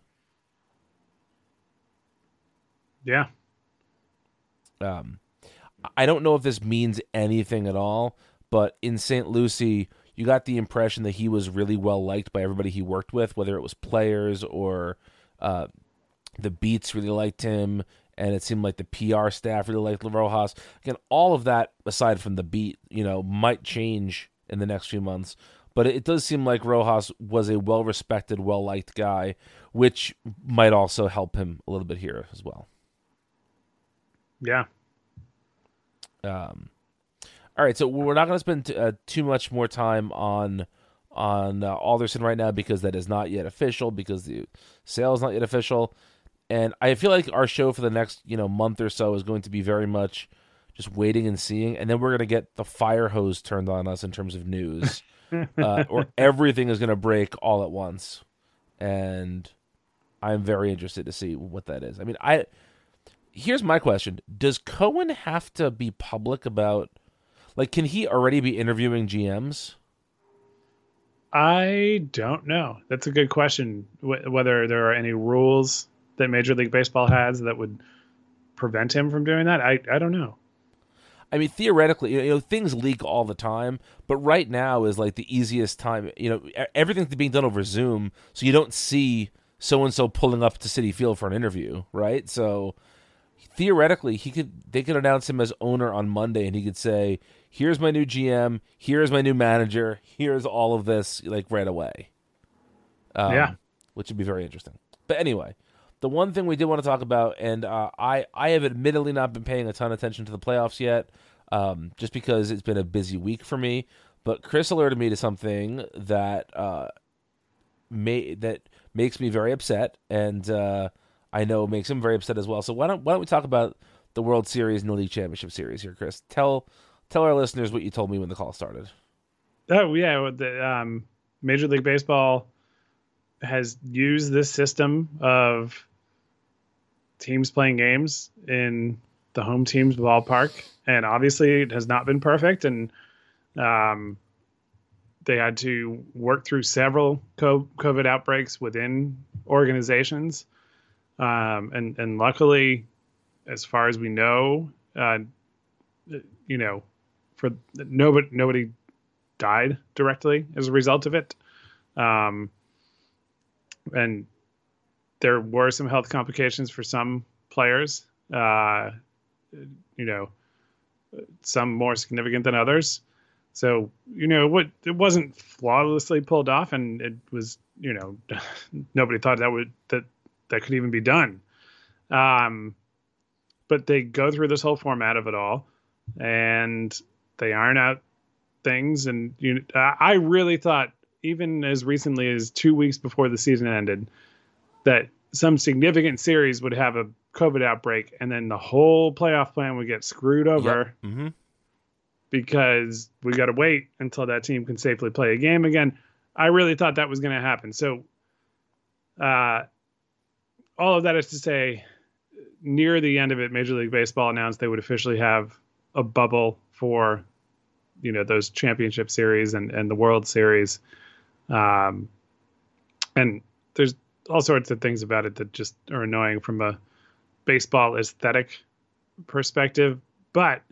Yeah. Um, I don't know if this means anything at all, but in Saint Lucie, you got the impression that he was really well liked by everybody he worked with, whether it was players or uh, the beats really liked him, and it seemed like the P R staff really liked Rojas. Again, all of that, aside from the beat, you know, might change in the next few months, but it does seem like Rojas was a well-respected, well-liked guy, which might also help him a little bit here as well. Yeah. Um. All right, so we're not going to spend t- uh, too much more time on on uh, Alderson right now, because that is not yet official, because the sale is not yet official, and I feel like our show for the next, you know, month or so is going to be very much just waiting and seeing, and then we're going to get the fire hose turned on us in terms of news, uh, or everything is going to break all at once, and I'm very interested to see what that is. I mean, I here's my question: does Cohen have to be public about? Like, can he already be interviewing G Ms? I don't know. That's a good question. Wh- whether there are any rules that Major League Baseball has that would prevent him from doing that, I, I don't know. I mean, theoretically, you know, things leak all the time, but right now is like the easiest time. You know, everything's being done over Zoom, so you don't see so-and-so pulling up to Citi Field for an interview, right? So theoretically, he could they could announce him as owner on Monday, and he could say, here's my new G M, here's my new manager, here's all of this, like, right away. Um, yeah. Which would be very interesting. But anyway, the one thing we did want to talk about, and uh, I, I have admittedly not been paying a ton of attention to the playoffs yet, um, just because it's been a busy week for me, but Chris alerted me to something that uh, may that makes me very upset, and uh, I know makes him very upset as well. So why don't why don't we talk about the World Series and the League Championship Series here, Chris? Tell tell our listeners what you told me when the call started. Oh yeah, the um, Major League Baseball has used this system of teams playing games in the home team's ballpark, and obviously it has not been perfect, and um, they had to work through several COVID outbreaks within organizations, um, and and luckily, as far as we know, uh, you know, for nobody nobody died directly as a result of it, um, and there were some health complications for some players. Uh, you know, some more significant than others. So, you know, what it wasn't flawlessly pulled off, and it was, you know, nobody thought that would that that could even be done. Um, but they go through this whole format of it all, and they iron out things. And you, I really thought, even as recently as two weeks before the season ended, that some significant series would have a COVID outbreak, and then the whole playoff plan would get screwed over. Yep. Mm-hmm. Because we got to wait until that team can safely play a game again. I really thought that was going to happen. So uh, all of that is to say, near the end of it, Major League Baseball announced they would officially have a bubble for, you know, those championship series and, and the World Series. Um, and there's all sorts of things about it that just are annoying from a baseball aesthetic perspective, but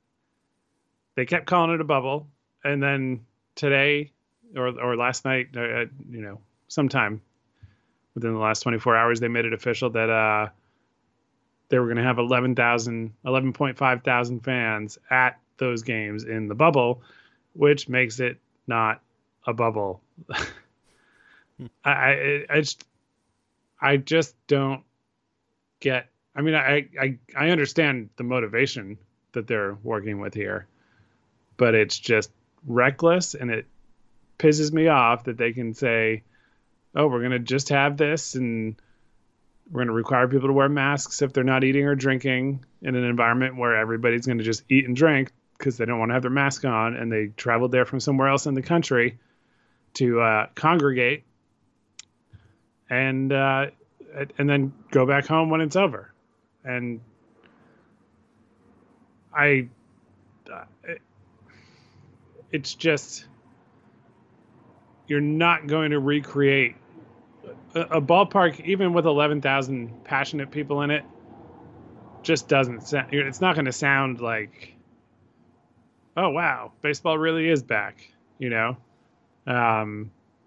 they kept calling it a bubble. And then today or, or last night, uh, you know, sometime within the last twenty-four hours, they made it official that uh, they were going to have eleven thousand, eleven point five thousand fans at those games in the bubble, which makes it not a bubble. I, I, I just, I just don't get, I mean, I, I, I understand the motivation that they're working with here, but it's just reckless, and it pisses me off that they can say, oh, we're going to just have this, and we're going to require people to wear masks if they're not eating or drinking in an environment where everybody's going to just eat and drink because they don't want to have their mask on, and they traveled there from somewhere else in the country to uh, congregate and uh, and then go back home when it's over. And I... Uh, it, It's just, you're not going to recreate a, a ballpark, even with eleven thousand passionate people in it, just doesn't sound, it's not going to sound like, oh, wow, baseball really is back, you know? Um,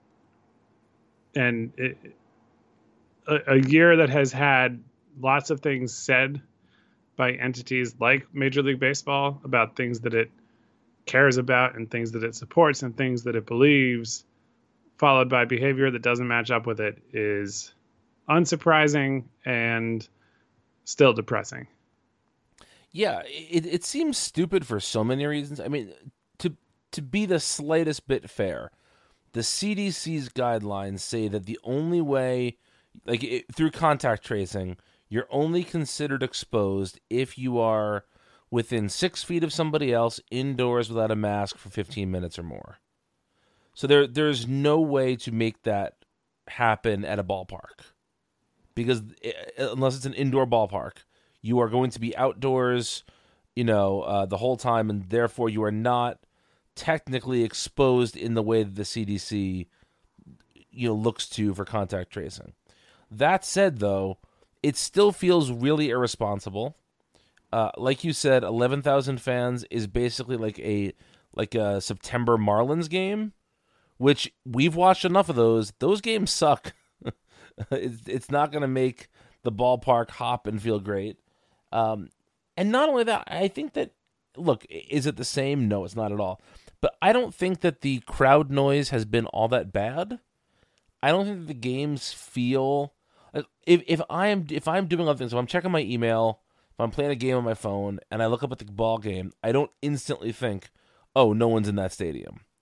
and it, a, a year that has had lots of things said by entities like Major League Baseball about things that it cares about and things that it supports and things that it believes, followed by behavior that doesn't match up with it, is unsurprising and still depressing. Yeah, it it seems stupid for so many reasons. I mean, to to be the slightest bit fair, the C D C's guidelines say that the only way, like it, through contact tracing, you're only considered exposed if you are within six feet of somebody else, indoors without a mask for fifteen minutes or more. So there, there's no way to make that happen at a ballpark. Because it, unless it's an indoor ballpark, you are going to be outdoors, you know, uh, the whole time, and therefore you are not technically exposed in the way that the C D C, you know, looks to for contact tracing. That said, though, it still feels really irresponsible. Uh, like you said, eleven thousand fans is basically like a like a September Marlins game, which we've watched enough of those. Those games suck. it's, it's not going to make the ballpark hop and feel great. Um, and not only that, I think that, look, is it the same? No, it's not at all. But I don't think that the crowd noise has been all that bad. I don't think that the games feel... If if I am if I'm doing other things, if I'm checking my email, if I'm playing a game on my phone, and I look up at the ball game, I don't instantly think, oh, no one's in that stadium.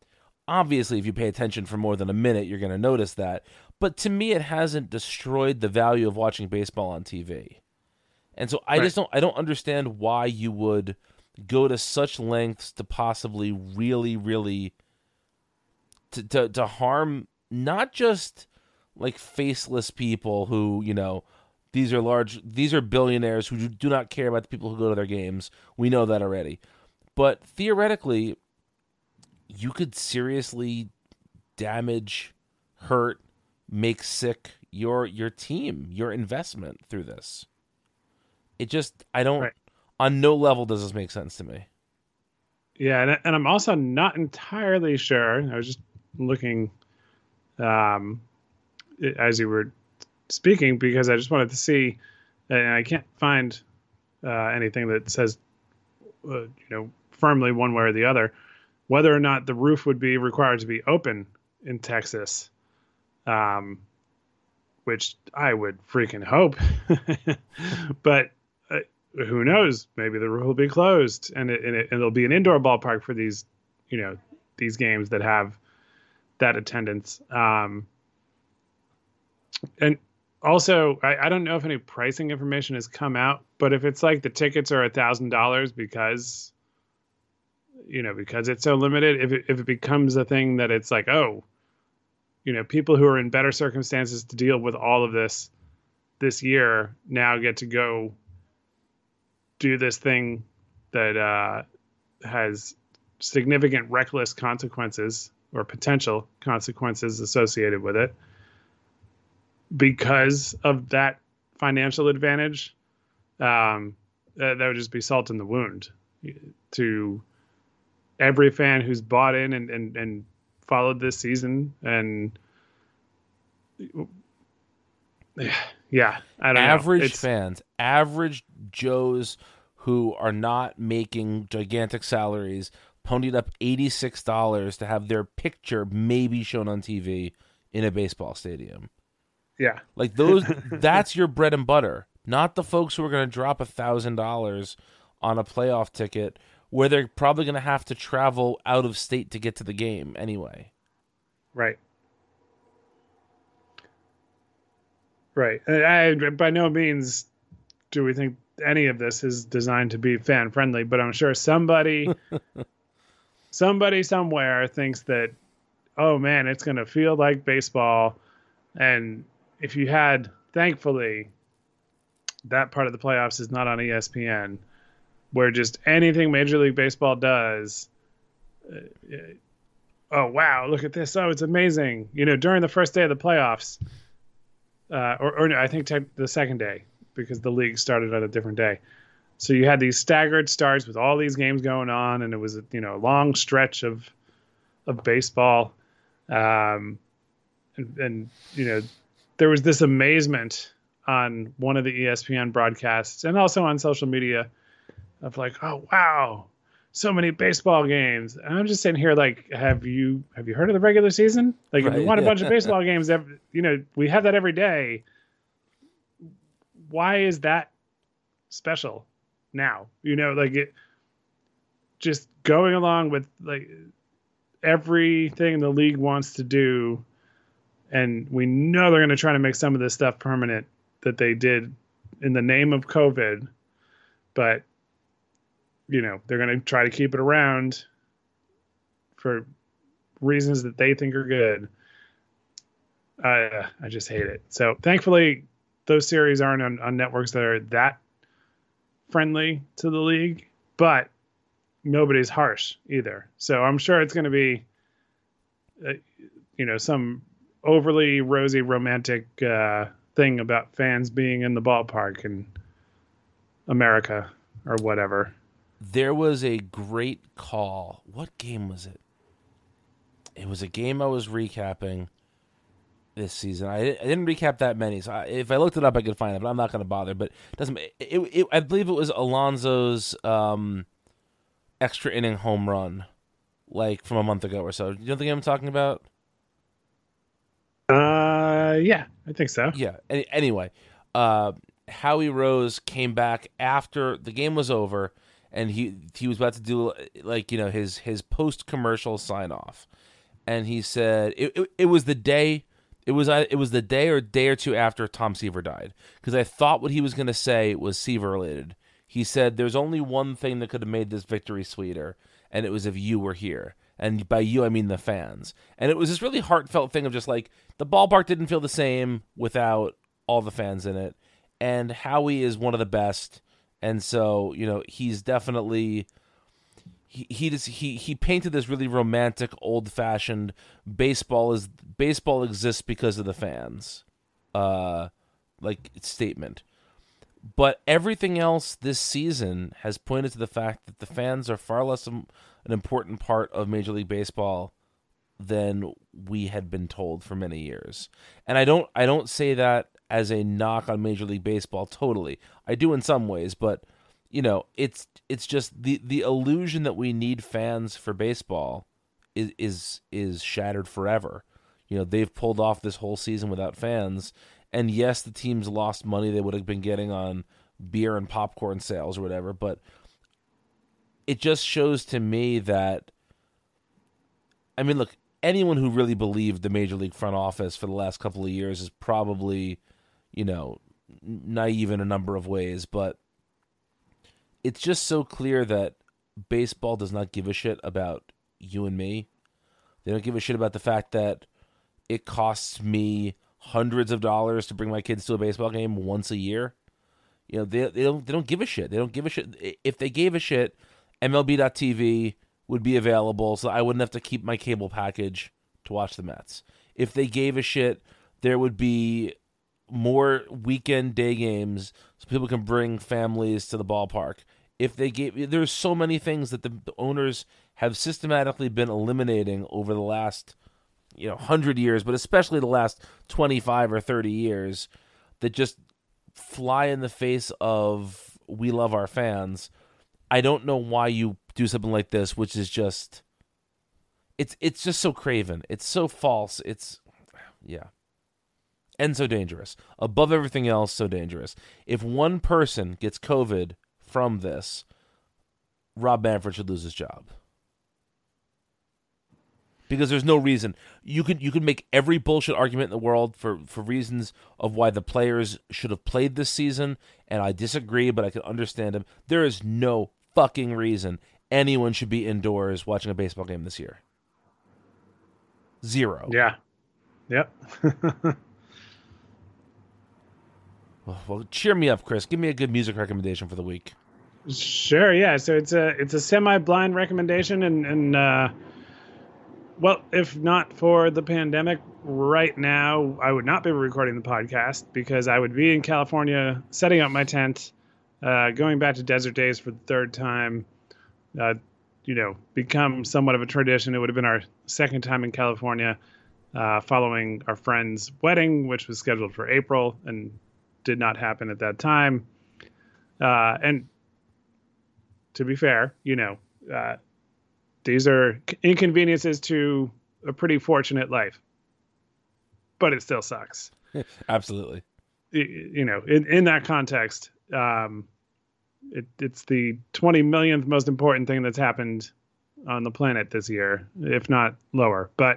Obviously, if you pay attention for more than a minute, you're going to notice that. But to me, it hasn't destroyed the value of watching baseball on T V. And so I right. just don't I don't understand why you would go to such lengths to possibly really, really to to, to harm not just like faceless people who, you know, these are large these are billionaires who do not care about the people who go to their games. We know that already. But theoretically, you could seriously damage, hurt, make sick your your team, your investment through this. It just, I don't, right. on no level does this make sense to me. Yeah, and, and I'm also not entirely sure. I was just looking um, as you were speaking because I just wanted to see, and I can't find uh, anything that says, uh, you know, firmly one way or the other, whether or not the roof would be required to be open in Texas, um, which I would freaking hope. But uh, who knows? Maybe the roof will be closed, and, it, and, it, and it'll be an indoor ballpark for these, you know, these games that have that attendance. Um, and also, I, I don't know if any pricing information has come out, but if it's like the tickets are a thousand dollars because, you know, because it's so limited, if it, if it becomes a thing that it's like, oh, you know, people who are in better circumstances to deal with all of this this year now get to go do this thing that uh, has significant reckless consequences or potential consequences associated with it because of that financial advantage. Um, that, that would just be salt in the wound to every fan who's bought in and, and, and followed this season. And yeah, I don't average know. Average fans, average Joes who are not making gigantic salaries, ponied up eighty-six dollars to have their picture maybe shown on T V in a baseball stadium. Yeah. Like those, that's your bread and butter, not the folks who are going to drop one thousand dollars on a playoff ticket where they're probably going to have to travel out of state to get to the game anyway. Right. Right. I, by no means do we think any of this is designed to be fan friendly, but I'm sure somebody, somebody somewhere thinks that, oh man, it's going to feel like baseball. And if you had, thankfully, that part of the playoffs is not on E S P N, where just anything Major League Baseball does, uh, oh, wow, look at this. Oh, it's amazing. You know, during the first day of the playoffs, uh, or, or no, I think te- the second day, because the league started on a different day. So you had these staggered starts with all these games going on, and it was, you know, a long stretch of of baseball. Um, and, and, you know, there was this amazement on one of the E S P N broadcasts and also on social media of like, oh, wow, so many baseball games. And I'm just sitting here like, have you have you heard of the regular season? Like, right, if you want yeah. a bunch of baseball games, every, you know, we have that every day. Why is that special now? You know, like it just going along with like everything the league wants to do. And we know they're going to try to make some of this stuff permanent that they did in the name of COVID. But, you know, they're going to try to keep it around for reasons that they think are good. Uh, I just hate it. So thankfully, those series aren't on, on networks that are that friendly to the league, but nobody's harsh either. So I'm sure it's going to be, uh, you know, some overly rosy romantic uh, thing about fans being in the ballpark in America or whatever. There was a great call. What game was it? It was a game I was recapping this season. I, I didn't recap that many, so I, if I looked it up, I could find it, but I'm not going to bother. But it doesn't. It, it, I believe it was Alonso's um, extra inning home run, like from a month ago or so. You know the game I'm talking about? Uh, yeah, I think so. Yeah. Any, anyway, uh, Howie Rose came back after the game was over, and he he was about to do like you know his his post commercial sign off, and he said it, it, it was the day it was it was the day or day or two after Tom Seaver died, because I thought what he was going to say was Seaver related. He said there's only one thing that could have made this victory sweeter, and it was if you were here. And by you, I mean the fans. And it was this really heartfelt thing of just like, the ballpark didn't feel the same without all the fans in it. And Howie is one of the best. And so, you know, he's definitely, he he just, he, he painted this really romantic, old-fashioned, baseball is baseball exists because of the fans, uh, like, statement. But everything else this season has pointed to the fact that the fans are far less an important part of Major League Baseball than we had been told for many years. And I don't I don't say that as a knock on Major League Baseball totally. I do in some ways, but you know, it's it's just the, the illusion that we need fans for baseball is is is shattered forever. You know, they've pulled off this whole season without fans. And yes, the teams lost money they would have been getting on beer and popcorn sales or whatever, but it just shows to me that, I mean, look, anyone who really believed the Major League front office for the last couple of years is probably, you know, naive in a number of ways, but it's just so clear that baseball does not give a shit about you and me. They don't give a shit about the fact that it costs me hundreds of dollars to bring my kids to a baseball game once a year. You know, they they don't they don't give a shit. They don't give a shit. If they gave a shit, M L B dot T V would be available, so I wouldn't have to keep my cable package to watch the Mets. If they gave a shit, there would be more weekend day games so people can bring families to the ballpark. If they gave, there's so many things that the owners have systematically been eliminating over the last, you know, one hundred years, but especially the last twenty-five or thirty years, that just fly in the face of we love our fans. I don't know why you do something like this, which is just, it's it's just so craven. It's so false. It's, yeah. And so dangerous. Above everything else, so dangerous. If one person gets COVID from this, Rob Manfred should lose his job. Because there's no reason. You could you could make every bullshit argument in the world for, for reasons of why the players should have played this season, and I disagree, but I can understand them. There is no fucking reason anyone should be indoors watching a baseball game this year. Zero. Yeah. Yep. well, well, cheer me up, Chris. Give me a good music recommendation for the week. Sure, yeah. So it's a it's a semi-blind recommendation, and and uh, well, if not for the pandemic, right now I would not be recording the podcast because I would be in California setting up my tent, uh, going back to Desert Days for the third time. Uh, you know, become somewhat of a tradition. It would have been our second time in California, uh, following our friend's wedding, which was scheduled for April and did not happen at that time. Uh, and to be fair, you know, uh, these are inconveniences to a pretty fortunate life, but it still sucks. Absolutely. You, you know, in, in that context, um, it, it's the twenty millionth most important thing that's happened on the planet this year, if not lower. But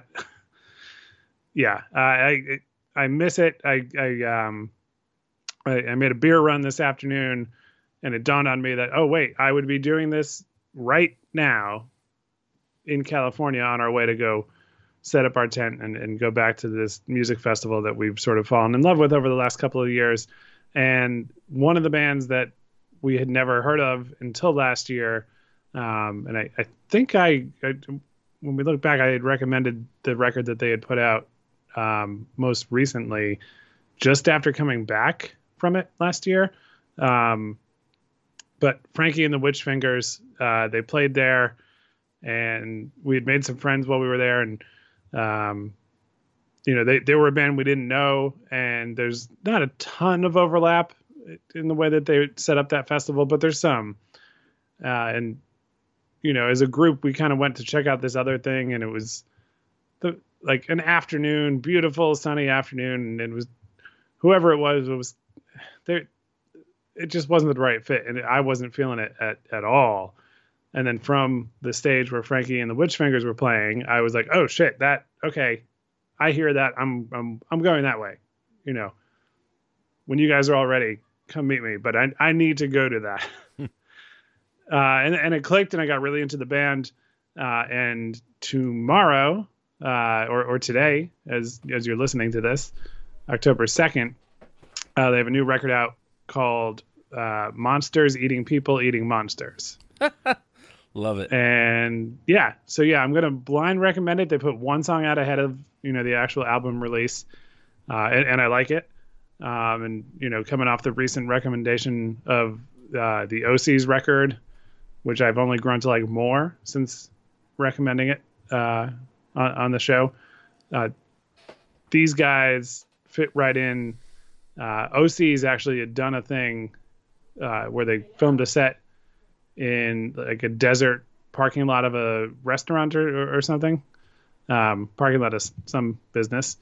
yeah, I, I, I miss it. I, I, um, I, I made a beer run this afternoon, and it dawned on me that, oh, wait, I would be doing this right now in California on our way to go set up our tent and, and go back to this music festival that we've sort of fallen in love with over the last couple of years. And one of the bands that we had never heard of until last year, um, and I, I think I, I, when we look back, I had recommended the record that they had put out um, most recently, just after coming back from it last year. Um, but Frankie and the Witch Fingers, uh, they played there, and we had made some friends while we were there. And, um, you know, they, they were a band we didn't know, and there's not a ton of overlap in the way that they set up that festival, but there's some. Uh, and, you know, as a group, we kind of went to check out this other thing, and it was the, like an afternoon, beautiful sunny afternoon. And it was, whoever it was, it was there. It just wasn't the right fit, and I wasn't feeling it at, at all. And then from the stage where Frankie and the Witchfingers were playing, I was like, oh shit, that, okay, I hear that. I'm, I'm, I'm going that way. You know, when you guys are all ready, come meet me. But I, I need to go to that. uh, and, and it clicked, and I got really into the band. Uh, and tomorrow, uh, or, or today, as, as you're listening to this, October second, uh, they have a new record out called uh, Monsters Eating People Eating Monsters. Love it. And yeah, so yeah, I'm going to blind recommend it. They put one song out ahead of, you know, the actual album release. Uh, and, and I like it. Um, and, you know, coming off the recent recommendation of uh, the O C's record, which I've only grown to like more since recommending it uh, on, on the show. Uh, these guys fit right in. Uh, O C's actually had done a thing uh, where they filmed a set in like a desert parking lot of a restaurant or, or something. Um, parking lot of some business.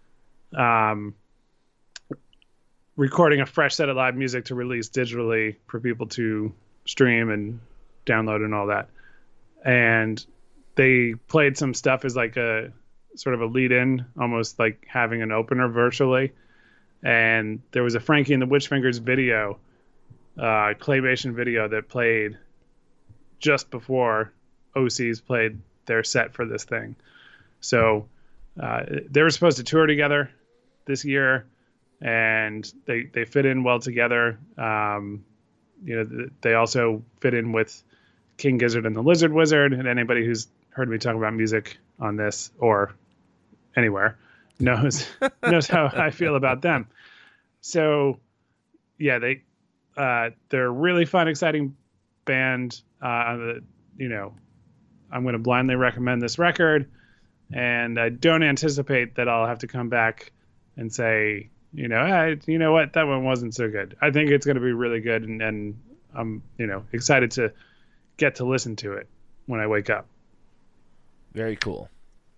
Um, recording a fresh set of live music to release digitally for people to stream and download and all that. And they played some stuff as like a sort of a lead in, almost like having an opener virtually. And there was a Frankie and the Witchfingers video, uh, claymation video that played just before O C's played their set for this thing. So uh, they were supposed to tour together this year, and they they fit in well together. Um, you know, they also fit in with King Gizzard and the Lizard Wizard, and anybody who's heard me talk about music on this or anywhere knows knows how I feel about them. So yeah, they uh, they're a really fun, exciting band. Uh, you know, I'm going to blindly recommend this record, and I don't anticipate that I'll have to come back and say, you know, hey, you know what, that one wasn't so good. I think it's going to be really good, and, and I'm, you know, excited to get to listen to it when I wake up. Very cool.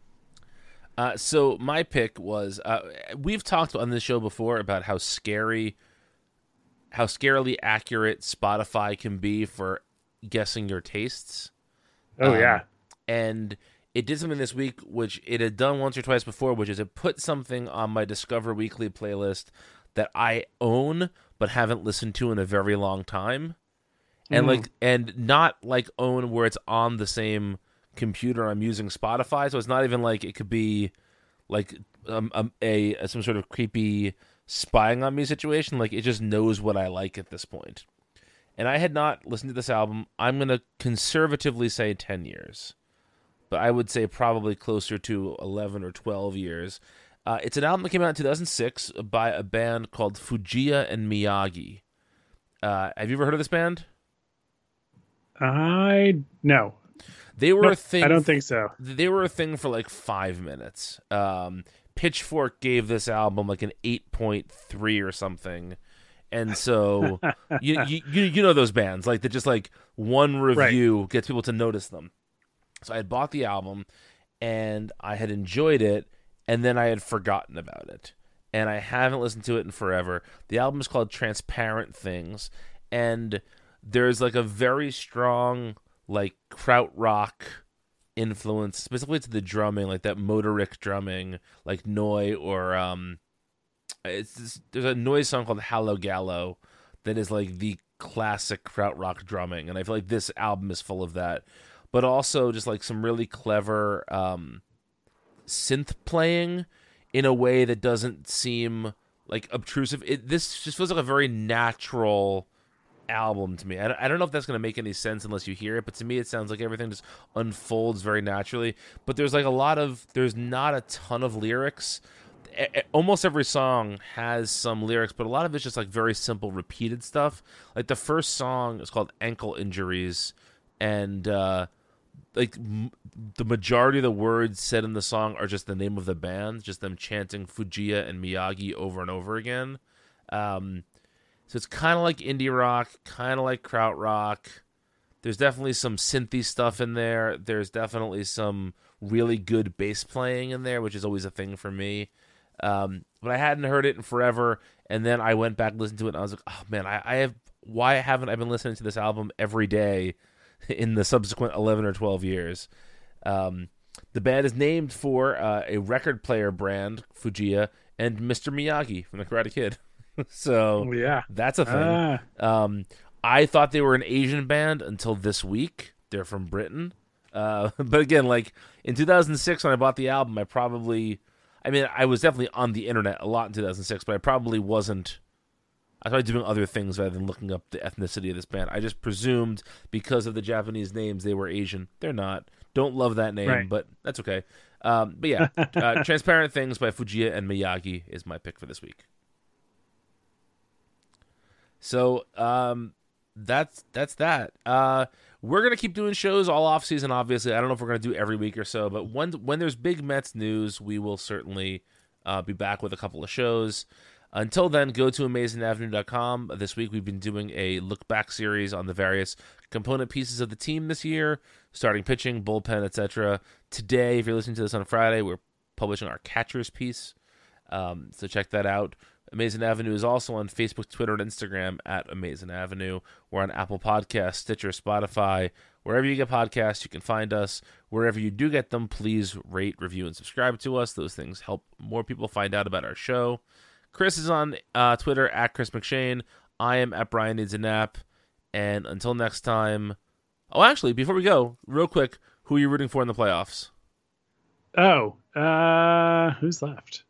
Uh, so my pick was, uh, we've talked on this show before about how scary, how scarily accurate Spotify can be for guessing your tastes. Oh, um, yeah. And it did something this week, which it had done once or twice before, which is it put something on my Discover Weekly playlist that I own but haven't listened to in a very long time. And mm. like, and not like own where it's on the same computer I'm using Spotify, so it's not even like it could be like um, um, a, a some sort of creepy spying on me situation. Like, it just knows what I like at this point. And I had not listened to this album, I'm going to conservatively say ten years. But I would say probably closer to eleven or twelve years. Uh, it's an album that came out in two thousand six by a band called Fujiya and Miyagi. Uh, have you ever heard of this band? I, no. They were nope, a thing. I don't think so. They were a thing for like five minutes. Um, Pitchfork gave this album like an eight point three or something. And so you, you you know those bands, like that just like one review right. gets people to notice them. So I had bought the album and I had enjoyed it, and then I had forgotten about it. And I haven't listened to it in forever. The album is called Transparent Things, and there's like a very strong like krautrock influence, specifically to the drumming, like that Motoric drumming, like Noi or um It's this, there's a Noise song called Hallow Gallow that is like the classic krautrock drumming, and I feel like this album is full of that. But also just like some really clever um, synth playing in a way that doesn't seem like obtrusive. It, this just feels like a very natural album to me. I, I don't know if that's going to make any sense unless you hear it, but to me it sounds like everything just unfolds very naturally. But there's like a lot of, there's not a ton of lyrics. Almost every song has some lyrics, but a lot of it's just like very simple repeated stuff. Like the first song is called Ankle Injuries, and uh like m- the majority of the words said in the song are just the name of the band, just them chanting Fujiya and Miyagi over and over again. Um so it's kind of like indie rock, kind of like krautrock. There's definitely some synthy stuff in there. There's definitely some really good bass playing in there, which is always a thing for me. Um, but I hadn't heard it in forever, and then I went back and listened to it, and I was like, oh man, I, I have, why haven't I been listening to this album every day in the subsequent eleven or twelve years. Um, the band is named for uh, a record player brand, Fujiya, and Mister Miyagi from The Karate Kid. So yeah, that's a thing. Ah. Um, I thought they were an Asian band until this week. They're from Britain. Uh, but again, like in two thousand six when I bought the album, I probably, I mean, I was definitely on the internet a lot in two thousand six, but I probably wasn't, I was probably doing other things rather than looking up the ethnicity of this band. I just presumed because of the Japanese names they were Asian. They're not. Don't love that name, right. But that's okay. Um, but yeah, uh, Transparent Things by Fujiya and Miyagi is my pick for this week. So um, that's that's that. Uh, we're gonna keep doing shows all off season. Obviously, I don't know if we're gonna do every week or so, but when when there's big Mets news, we will certainly uh, be back with a couple of shows. Until then, go to amazing avenue dot com. This week we've been doing a look back series on the various component pieces of the team this year, starting pitching, bullpen, et cetera. Today, if you're listening to this on Friday, we're publishing our catchers piece. Um, so check that out. Amazing Avenue is also on Facebook, Twitter, and Instagram at Amazing Avenue. We're on Apple Podcasts, Stitcher, Spotify. Wherever you get podcasts, you can find us. Wherever you do get them, please rate, review, and subscribe to us. Those things help more people find out about our show. Chris is on uh, Twitter at Chris McShane. I am at Brian Needs a Nap. And until next time... Oh, actually, before we go, real quick, who are you rooting for in the playoffs? Oh, uh, who's left?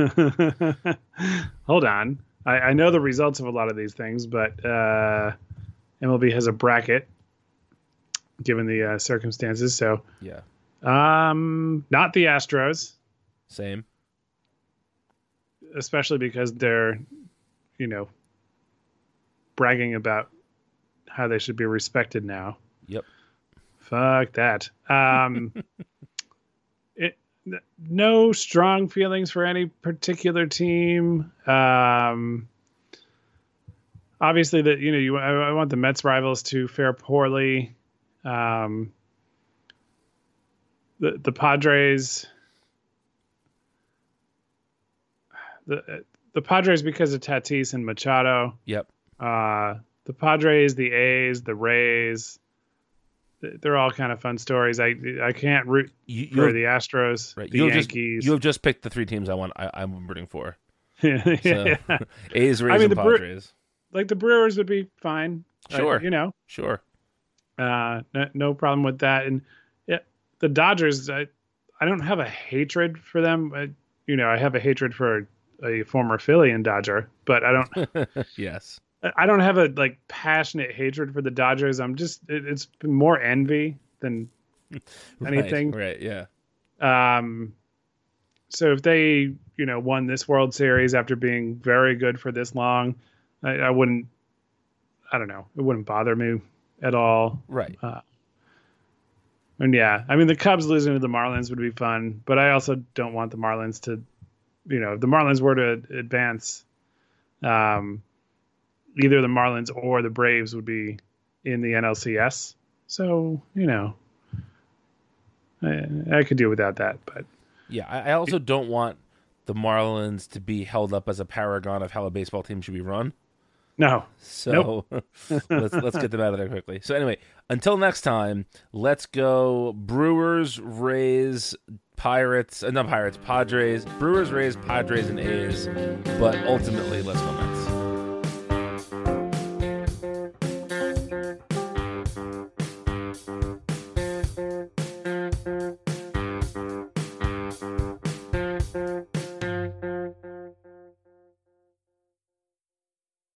Hold on. I, I know the results of a lot of these things, but uh, M L B has a bracket given the uh, circumstances. So, yeah. Um, not the Astros. Same. Especially because they're, you know, bragging about how they should be respected now. Yep. Fuck that. Um, it no strong feelings for any particular team. Um, obviously, that you know, you I, I want the Mets rivals to fare poorly. Um, the the Padres. The the Padres because of Tatis and Machado. Yep. Uh, the Padres, the A's, the Rays. They're all kind of fun stories. I I can't root you, you for have, the Astros, right. the you Yankees. Just, you have just picked the three teams I want. I, I'm rooting for. yeah, so, yeah. A's, Rays, I mean, and the Bre- Padres. Like the Brewers would be fine. Sure. Uh, you know. Sure. Uh, no, no problem with that. And yeah, the Dodgers. I I don't have a hatred for them. I, you know, I have a hatred for a former Philly and Dodger, but I don't. Yes. I don't have a like passionate hatred for the Dodgers. I'm just it, it's more envy than anything. Right, right. Yeah. Um. So if they, you know, won this World Series after being very good for this long, I, I wouldn't. I don't know. It wouldn't bother me at all. Right. Uh, and yeah, I mean the Cubs losing to the Marlins would be fun, but I also don't want the Marlins to. You know, if the Marlins were to advance, um, either the Marlins or the Braves would be in the N L C S. So, you know, I, I could do without that. But yeah, I, I also don't want the Marlins to be held up as a paragon of how a baseball team should be run. No. So nope. let's let's get them out of there quickly. So anyway, until next time, let's go Brewers, Rays, Pirates, uh, not Pirates, Padres, Brewers, Rays, Padres, and A's. But ultimately, let's go Mets.